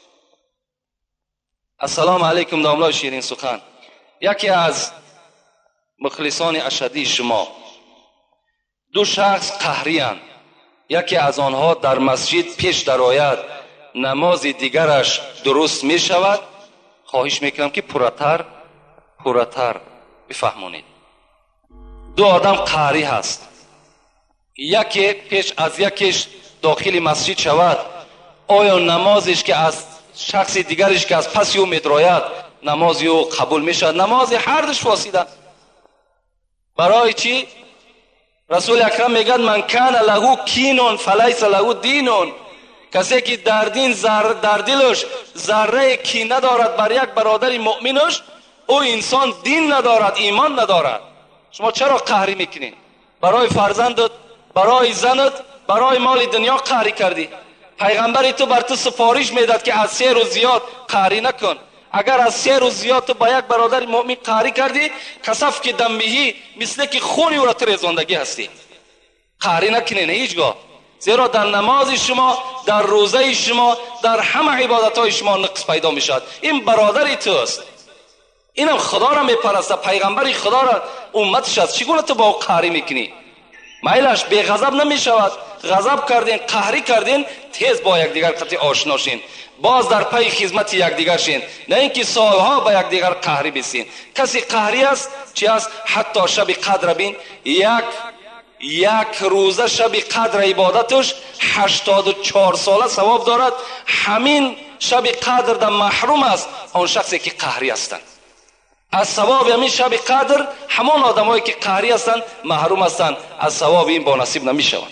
السلام علیکم داملای شیرین سخن. یکی از مخلصان اشدی شما، دو شخص قهری‌اند، یکی از آنها در مسجد پیش درآید نماز دیگرش درست می شود، خواهش میکنم که پورتر بفهمونید. دو آدم قهری هست، یکی پیش از یکیش داخل مسجد شود، آیا نمازش که از شخص دیگرش که از پس او میدراید نماز او قبول می شود؟ نماز هر دوش فاسده. برای چی؟ رسول اکرم میگن من کان له کینون فلیس له دینون، کسی که در دین در دلش ذره کینه دارد بر یک برادر مؤمنش، او انسان دین ندارد، ایمان ندارد. شما چرا قهری میکنین؟ برای فرزندت، برای زنت، برای مال دنیا قهری کردی. پیغمبر تو بر تو سفارش میداد که از 3 روز زیاد قهری نکن. اگر از 3 روز زیاد تو با یک برادر مؤمن قهری کردی، کسف که دمیهی مثل که خونی او را تریزاندگی هستی. قهری نکنین هیچگاه، زیرا در نماز شما، در روزه شما، در همه عبادت های شما نقص پیدا می شود. این برادری توست، اینم خدا را میپرسته، پیغمبری خدا را امتش است، چگونه تو با او قهری میکنی؟ میلش بی غضب نمی شود، غضب کردین، قهری کردین، تیز با یکدیگر قطعی آشنا شین، باز در پی خدمت یکدیگر شین، نه اینکه سالها با یکدیگر قهری بسین. کسی قهری است چی است؟ حتی شب قدر بین، یک روزه شب قدر عبادتش 84 ساله ثواب دارد. همین شب قدر در محروم است آن شخصی که قهری هستند از ثواب همین شب قدر. همان آدمایی که قهری هستند محروم هستند از ثواب این، با نصیب نمی شوند.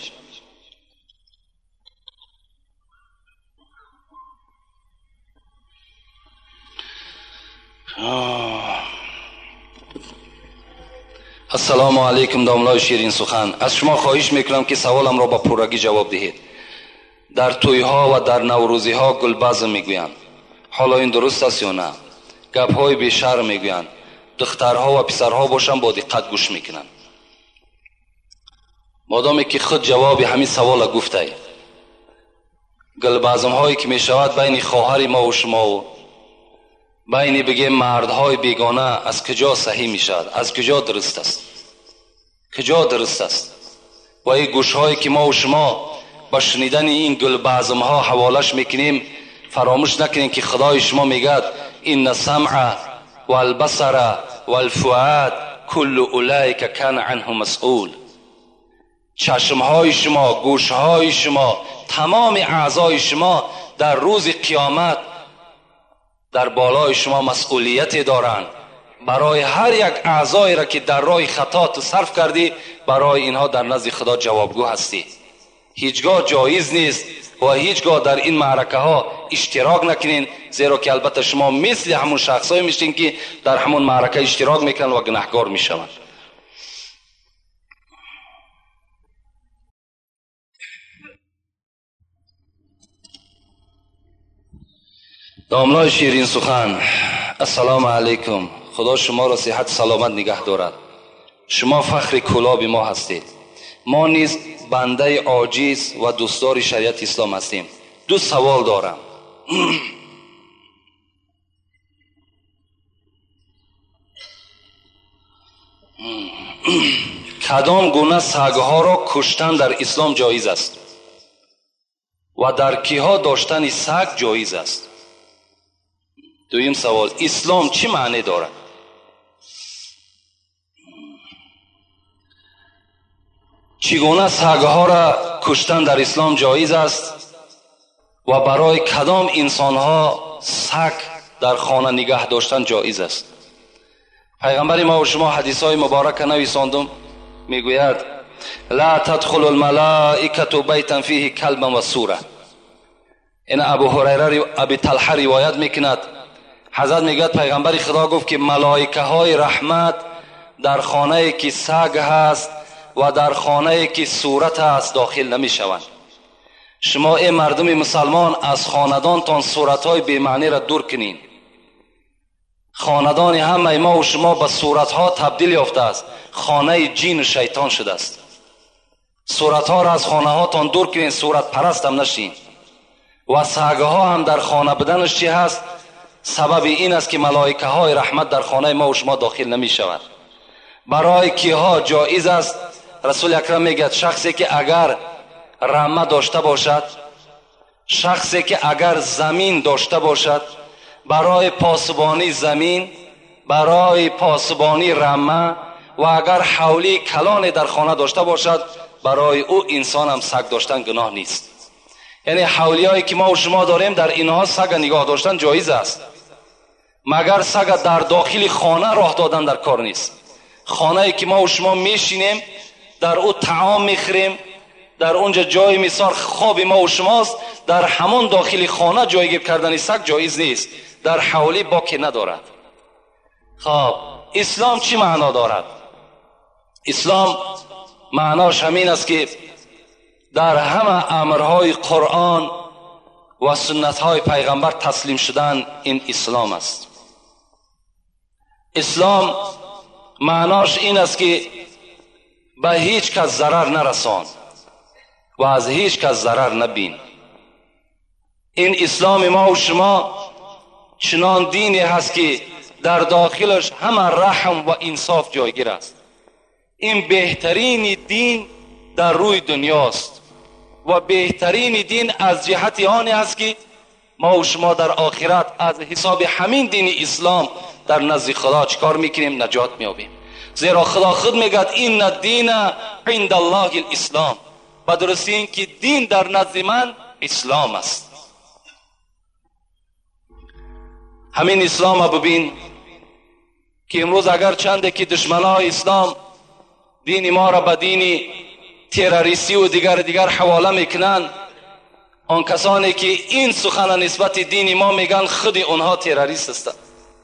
السلام علیکم داملای شیرین سخن. از شما خواهش میکنم که سوالم را با پورگی جواب دهید. در توی ها و در نوروزی ها گلبزم میگویند، حالا این درست است یا نه؟ گپ های بیشرم میگویند، دخترها و پسرها باشن با دقت گوش میکنن. مادامی که خود جواب همین سوال گفته، گلبزم هایی که میشود بین خواهر ما و شما و بین بگیم مردهای بیگانه از کجا صحیح میشود؟ از کجا درست است؟ کجا درست است؟ و این گوش هایی که ما و شما با شنیدن این گلبزم ها حوالش میکنیم، فراموش نکنیم که خدای شما میگد این السمع والبصر والفؤاد کل اولئک کان عنه مسئول. چشم های شما، گوش های شما، تمام اعضای شما در روز قیامت در بالای شما مسئولیت دارند. برای هر یک اعضایی را که در راه خطا تو صرف کردی، برای اینها در نزد خدا جوابگو هستی. هیچگاه جایز نیست و هیچگاه در این معرکه ها اشتراک نکنین، زیرا که البته شما مثل همون شخصایی میشین که در همون معرکه اشتراک میکنن و گناهکار میشوند. داملای شیرین سخن، السلام علیکم. خدا شما را صحت سلامت نگه دارد. شما فخر کلاب ما هستید. ما نیز بنده عاجز و دوستدار شریعت اسلام هستیم. دو سوال دارم. کدام گونه سگها را کشتن در اسلام جایز است و در کیها داشتن سگ جایز است؟ دویم سوال، اسلام چی معنی دارد؟ چگونه سگها را کشتن در اسلام جایز است و برای کدام انسانها سگ در خانه نگه داشتن جایز است؟ پیغمبر ما و شما حدیث های مبارک نویساندم، میگوید لا تدخل الملائکه بیتا فیه کلب و سوره. این ابو هریره ابی طلحه روایت میکند، حضرت میگوید پیغمبر خدا گفت که ملائکه های رحمت در خانه که سگ هست و در خانه که صورت هست داخل نمی شوند. شما ای مردم مسلمان از خاندانتان صورت های بی‌معنی را دور کنین. خاندان همه ما و شما به صورت ها تبدیل یافته است، خانه جین و شیطان شده است. صورت ها را از خانه هاتان دور کنین، صورت پرست هم نشین. و سگ ها هم در خانه بدنش چی هست؟ سبب این است که ملائکه های رحمت در خانه ما و شما داخل نمی شود. برای کیها جایز است؟ رسول اکرم میگه شخصی که اگر رمه داشته باشد، شخصی که اگر زمین داشته باشد، برای پاسبانی زمین، برای پاسبانی رمه و اگر حولی کلان در خانه داشته باشد، برای او انسان هم سگ داشتن گناه نیست. یعنی حولی هایی که ما و شما داریم در اینها سگ نگاه داشتن جایز است، مگر سگ در داخل خانه راه دادن در کار نیست. خانه‌ای که ما و شما میشینیم در او طعام میخوریم، در اونجا جای میسار خواب ما و شماست، در همون داخل خانه جایگیر کردن سگ جایز نیست، در حولی باکی ندارد. خب اسلام چی معنا دارد؟ اسلام معناش همین است که در همه امرهای قرآن و سنتهای پیغمبر تسلیم شدن این اسلام است. اسلام معناش این است که به هیچ کس ضرر نرسان و از هیچ کس ضرر نبین. این اسلام ما و شما چنان دینی هست که در داخلش همه رحم و انصاف جایگیر است. این بهترین دین در روی دنیاست و بهترین دین از جهت آنی است که ما و شما در آخرت از حساب همین دین اسلام در نزد خدا چکار میکنیم؟ نجات میابیم. زیرا خدا خود میگه این الدین عند الله الاسلام، و درستی این که دین در نزد من اسلام است. همین اسلام ببین که امروز اگر چنده که دشمنان اسلام دین ما را به دین تروریستی و دیگر حواله میکنن، آن کسانی که این سخن نسبت دین ما میگن خود اونها تروریست هستند.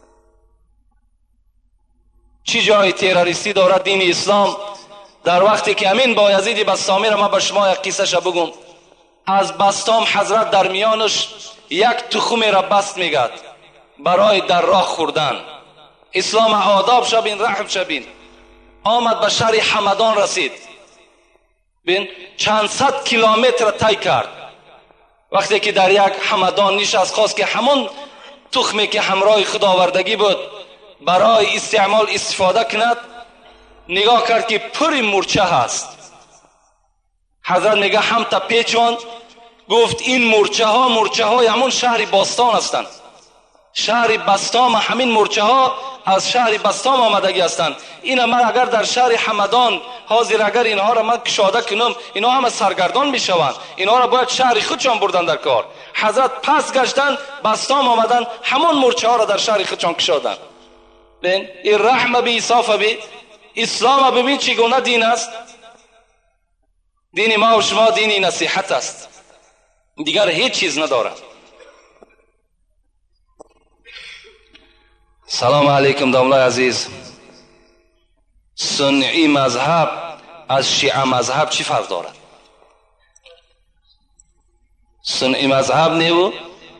چی جای تروریستی دارد دین اسلام؟ در وقتی که همین بایزید بسطامی را من به شما یک قصه شا بگم. از بسطام حضرت در میانش یک تخم را بست میگد برای در راه خوردن. اسلام آداب شبین، رحم شبین. آمد به شهر حمدان رسید، بین چند صد کیلومتر طی کرد. وقتی که در یک حمدان نشست خواست که همون تخمی که همراه خداوردگی بود برای استعمال استفاده کند، نگاه کرد که پر مورچه هست. حضرت میگه هم تا پیچون، گفت این مورچه های همون شهر باستان هستند. شهر بستام همین مورچه ها از شهر بستام آمدگی هستند. این من اگر در شهر حمدان حاضر اگر اینها را من کشاده کنم، اینها همه سرگردان میشوند، اینها را باید شهر خودشان بردن در کار. حضرت پس گشتن بستام آمدن همون مورچه ها را در شهر خودشان کشادن. ببین این رحم بی انصاف بی اسلام ببین چگونه دین است. دین ما و شما دین نصیحت است، دیگر هیچ چیز ندارد. سلام علیکم داملای عزیز. سنی مذهب از شیعه مذهب چی فرق دارد؟ سنی مذهب نیو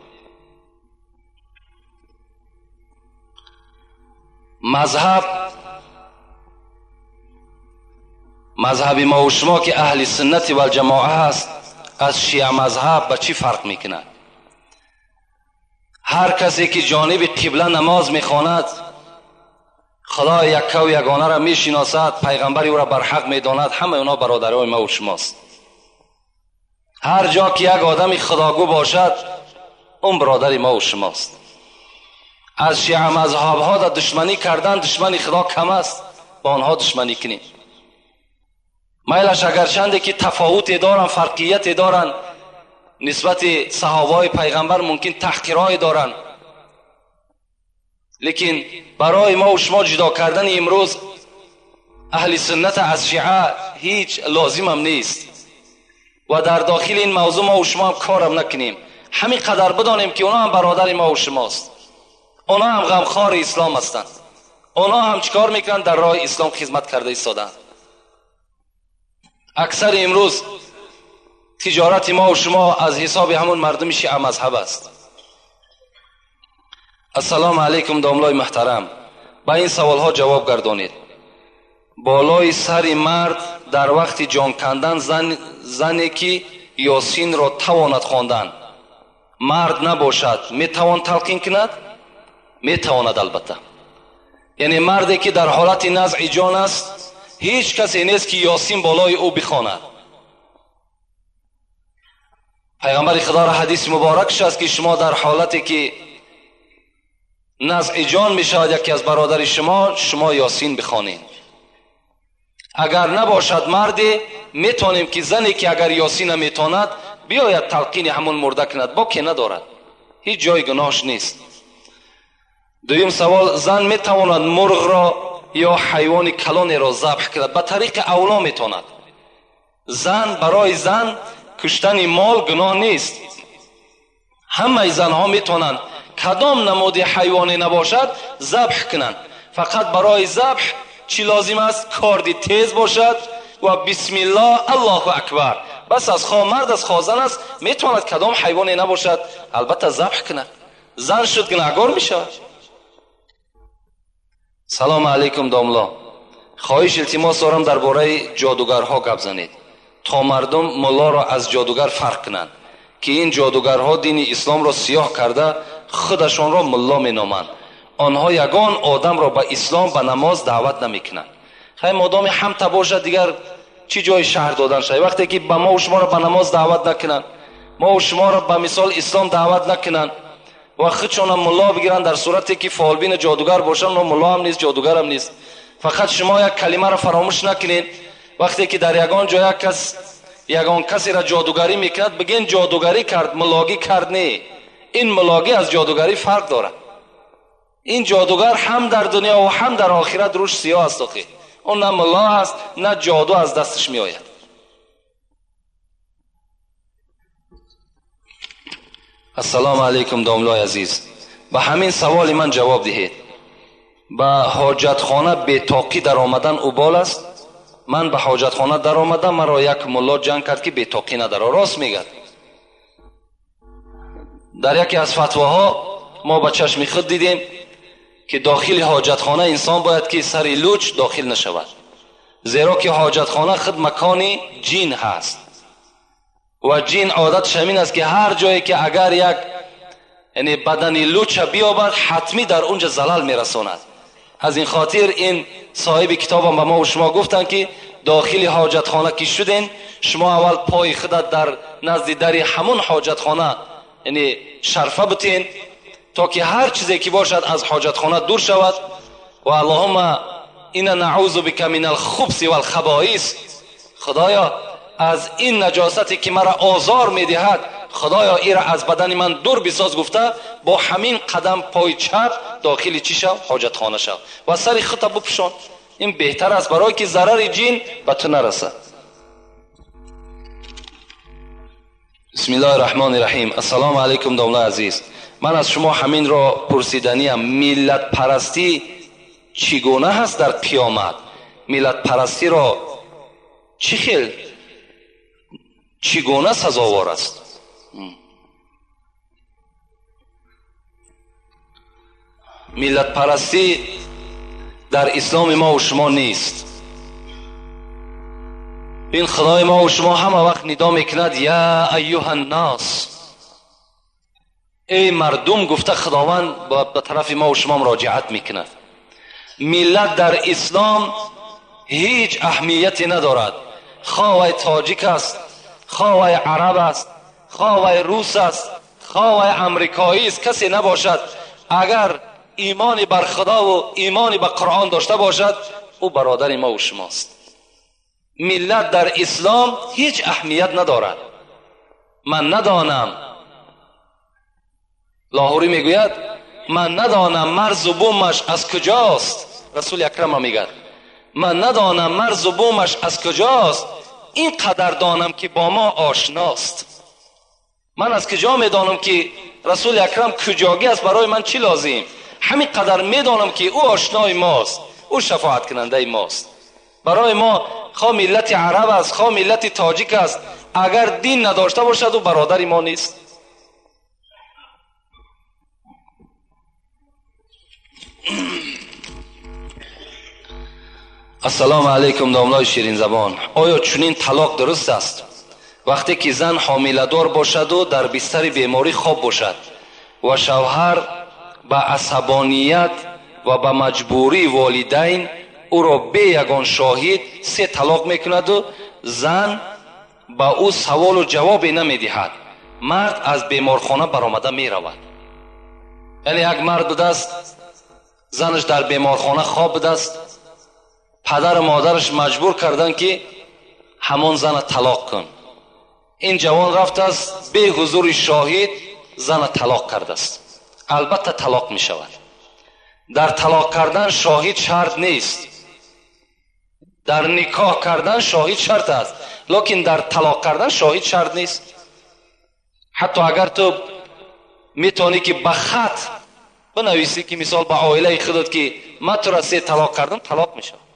مذهب ما و شما که اهل سنت و الجماعه هست از شیعه مذهب به چی فرق میکنه؟ هر کسی که جانب قبله نماز میخواند خدا یکه و یگانه را میشناسد، پیغمبر او را بر حق میداند، همه اونا برادرای ما و شماست. هر جا که یک آدم خداگو باشد اون برادر ما و شماست. از شیعه مذهب ها در دشمنی کردن، دشمنی خدا کم است، با آنها دشمنی کنیم. میلش اگرچنده که تفاوتی دارن، فرقیتی دارن، نسبت صحابه پیغمبر ممکن تحقیرای دارن، لیکن برای ما و شما جدا کردن امروز اهل سنت از شیعه هیچ لازم هم نیست و در داخل این موضوع ما و شما هم کارم نکنیم. همین قدر بدانیم که اونا هم برادر ما و شماست، اونا هم غمخوار اسلام هستند، اونا هم چیکار میکنن؟ در راه اسلام خدمت کرده ایستادن. اکثر امروز تجارت ما و شما از حساب همون مردم شیعه مذهب است. السلام علیکم داملای محترم، با این سوال ها جواب گردانید. بالای سر مرد در وقت جان کندن زنی که یاسین را تواند خواندن مرد نباشد میتوان تلقین کند؟ میتواند البته. یعنی مردی که در حالت نزع جان است هیچ کسی نیست که یاسین بالای او بخواند. پیغمبر خدا را حدیث مبارکش است که شما در حالتی که نزع جان میشود یکی از برادر شما یاسین بخوانید. اگر نباشد مردی میتونیم که زنی که اگر یاسین میتواند بیاید تلقین همون مرده کند، با که ندارد، هیچ جای گناهش نیست. دویم سوال، زن میتواند مرغ را یا حیوان کلانی را ذبح کند؟ به طریق اولا میتواند. زن برای زن کشتن مال گناه نیست. همه زنها میتونند کدام نماد حیوانی نباشد ذبح کنند. فقط برای ذبح چی لازم است؟ کاردی تیز باشد و بسم الله الله اکبر. بس از خواه مرد از خواه زن است میتواند کدام حیوانی نباشد البته ذبح کند. زن شد گناهکار میشود. سلام علیکم داملا، خواهش التماس دارم درباره جادوگرها گپ زنید تا مردم ملا را از جادوگر فرق کنند که این جادوگرها دین اسلام را سیاه کرده خودشان را ملا مینامند. آنها یگان آدم را به اسلام به نماز دعوت نمیکنند. خیلی مادام همتا باشد دیگر چی جای شهر دادن شد؟ وقتی که به ما و شما را به نماز دعوت نکنند، ما و شما را به مثال اسلام دعوت نکنند و خودشان هم ملا بگیرند، در صورتی که فالبین جادوگر باشند و ملا هم نیست جادوگر هم نیست. فقط شما یک کلمه را فراموش نکنید. وقتی که در یگان کسی را جادوگری میکند بگین جادوگری کرد ملاگی کرد. نه، این ملاگی از جادوگری فرق دارد. این جادوگر هم در دنیا و هم در آخرت روش سیاه است. اون نه ملا است نه جادو از دستش می آید. السلام علیکم داملای عزیز، به همین سوال من جواب دهید. به حاجتخانه بی‌طاقی در آمدن اوبال است؟ من به حاجتخانه در آمدم، مرا یک ملا جنگ کرد که بی‌طاقی نداره. راست میگه. در یکی از فتواها ما به چشم خود دیدیم که داخل حاجتخانه انسان باید که سر لوچ داخل نشود، زیرا که حاجتخانه خود مکان جین هست و جین عادت شمین است که هر جایی که اگر یک بدن لوچ بیابد حتمی در اونجا زلال میرساند. از این خاطر این صاحب کتاب هم به ما و شما گفتن که داخل حاجتخانه که شدین شما اول پای خودت در نزد در همون حاجتخانه شرفه بتین تا که هر چیزی که باشد از حاجتخانه دور شود. و اللهم اینا نعوذ بک من الخبث والخبائث، خدایا از این نجاستی که مرا آزار میدهد خدایا این را از بدن من دور بساز گفته با همین قدم پای چپ داخل چی شو؟ حاجتخانه شو و سر خطا بپوشان. این بهتر است برای که ضرر جین به تو نرسه. بسم الله الرحمن الرحیم. السلام علیکم داملا عزیز، من از شما همین را پرسیدنیم. ملت پرستی چگونه هست در قیامت؟ ملت پرستی را چگونه سزاوار است؟ ملت پرستی در اسلام ما و شما نیست. این خدای ما و شما همه وقت ندا میکند یا ایها الناس، ای مردم گفته خداوند به طرف ما و شما مراجعت میکند. ملت در اسلام هیچ اهمیتی ندارد. خواه تاجیک است، خواه عرب است، خواه روس است، خواه امریکایی است، کسی نباشد اگر ایمانی بر خدا و ایمانی به قرآن داشته باشد او برادر ما و شماست. ملت در اسلام هیچ اهمیت ندارد. من ندانم، لاهوری میگوید من ندانم مرز و بومش از کجاست. رسول اکرم را میگه من ندانم مرز و بومش از کجاست، این قدر دانم که با ما آشناست. من از کجا میدانم که رسول اکرم کجاگی است؟ برای من چی لازم؟ همین قدر میدانم که او آشنای ماست، او شفاعت کننده ماست. برای ما خواه ملت عرب است، خواه ملت تاجیک است، اگر دین نداشته باشد او برادر ما نیست. السلام علیکم دامنای شیرین زبان. آیا چنین طلاق درست است؟ وقتی که زن حامله‌دار باشد و در بستر بیماری خواب باشد و شوهر با عصبانیت و با مجبوری والدین او را به یگان شاهد 3 طلاق میکند و زن با او سوال و جواب نمیدهد، مرد از بیمارخانه برآمده میرود. یعنی یک مرد بوده است، زنش در بیمارخانه خواب بوده است، پدر و مادرش مجبور کردن که همان زن طلاق کن. این جوان رفت است به حضور شاهد زن طلاق کرده است. البته طلاق می شود. در طلاق کردن شاهد شرط نیست، در نکاح کردن شاهد شرط است، لیکن در طلاق کردن شاهد شرط نیست. حتی اگر تو میتونی که به خط بنویسی که مثال به عائله خودت که من تو را 3 طلاق کردم، طلاق می شود.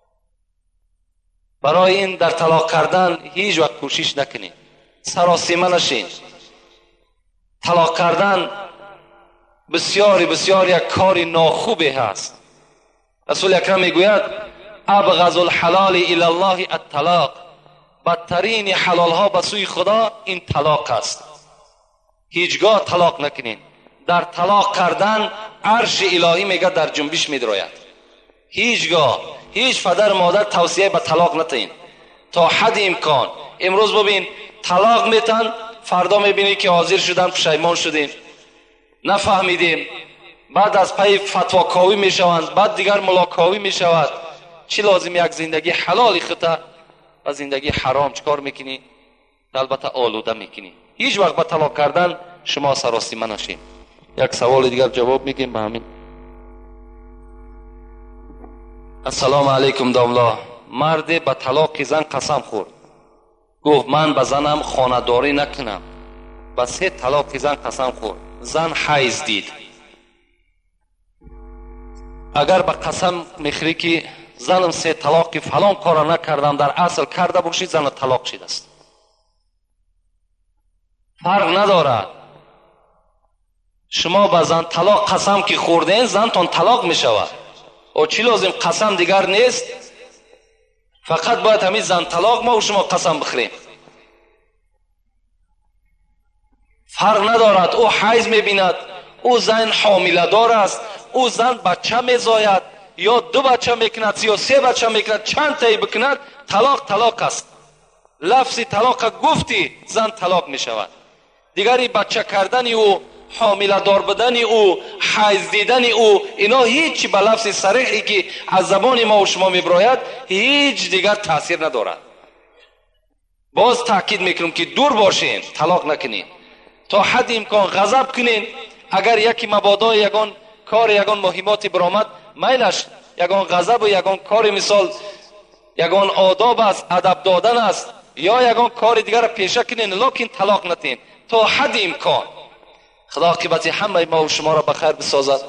برای این در طلاق کردن هیچ وقت کوشش نکنید، سراسیمه نشین. طلاق کردن بسیار بسیار یک کار ناخوبی هست. رسول اکرم میگوید ابغض الحلال الی الله الطلاق، بدترین حلال ها به سوی خدا این طلاق است. هیچگاه طلاق نکنین. در طلاق کردن عرش الهی میگه در جنبش میدراید. هیچگاه هیچ پدر مادر توصیه به طلاق نتین تا حد امکان. امروز ببین طلاق میتن، فردا میبینی که حاضر شدن پشیمان شدیم، نفهمیدیم، بعد از پی فتواکاوی میشوند، بعد دیگر ملاکاوی میشود. چی لازم؟ یک زندگی حلال خطا و زندگی حرام چکار میکنی؟ البته آلوده میکنی. هیچ وقت به طلاق کردن شما سراسیمه نشین. یک سوال دیگر جواب میگیم به همین. السلام علیکم داملا. مرد به طلاق زن قسم خورد، گفت من به زنم خانه‌داری نکنم. به 3 طلاق زن قسم خورد. زن حیض دید. اگر به قسم میخوری که زنم 3 طلاق فلان کار نکردم، در اصل کرده باشی، زن طلاق شده است. فرق ندارد. شما به زن طلاق قسم که خوردین، زنتون طلاق میشود. او چی لازم؟ قسم دیگر نیست، فقط باید همین زن طلاق ما و شما قسم بخوریم. فرق ندارد. او حیض میبیند، او زن حامله دار است، او زن بچه میزاید، یا 2 بچه میکند یا 3 بچه میکند، چند تایی بکند، طلاق طلاق است. لفظ طلاق گفتی زن طلاق میشود. دیگری بچه کردن او، حامله دار بدن او، حیض دیدن او، اینا هیچ به لفظ صریحی که از زبان ما و شما میبراید هیچ دیگر تاثیر ندارد. باز تاکید میکنم که دور باشین، طلاق نکنین. تا حد امکان غضب کنین. اگر یکی مبادا یگان کار یگان مهماتی برآمد، میلش یگان غضب و یگان کار مثال یگان آداب است، ادب دادن است، یا یگان کار دیگر پیشه کنین، لیکن طلاق نتین تا حد امکان. خدا عاقبت همه ما و شما را بخیر بسازد.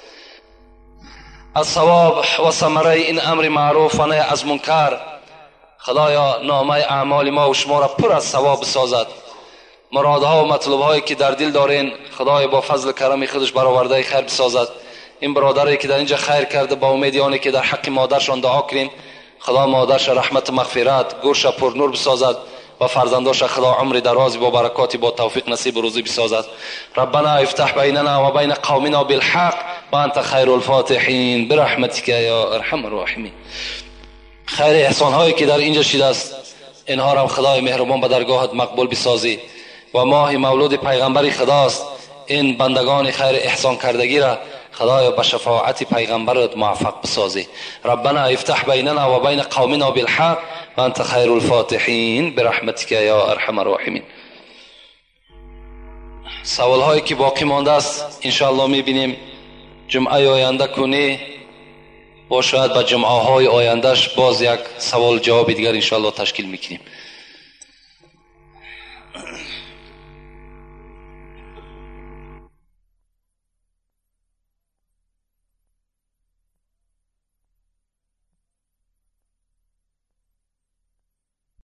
از ثواب و ثمره این امر معروف و نهی از منکر خدایا نامه اعمال ما و شما را پر از ثواب بسازد. مرادها و مطلوبهایی که در دل دارین خدای با فضل کرم خودش برآورده خیر بسازد. این برادری که در اینجا خیر کرده با امید آنی که در حق مادرشان دعا کنیم، خدا مادرش رحمت مغفرت گوش پر نور بسازد و فرزنداش خدا عمر دراز با برکاتی با توفیق نصیب روزی بسازد. ربنا افتح بیننا و بین قومنا بالحق و انت خیر الفاتحین برحمتک یا ارحم الراحمین. خیر احسان هایی که در اینجا شده است اینها را خدای مهربان به درگاهت مقبول بسازی و ماه مولود پیغمبر خداست. این بندگان خیر احسان کردگی را خدایا به شفاعت پیغمبرت موفق بسازی. ربنا افتح بیننا و بین قومنا بالحق و انت خیر الفاتحین برحمتک یا ارحم الراحمین. سوال هایی که باقی مانده است انشاءالله میبینیم جمعه آینده کنی با شاید به جمعه های آیندهش باز یک سوال جواب دیگر انشاءالله تشکیل میکنیم.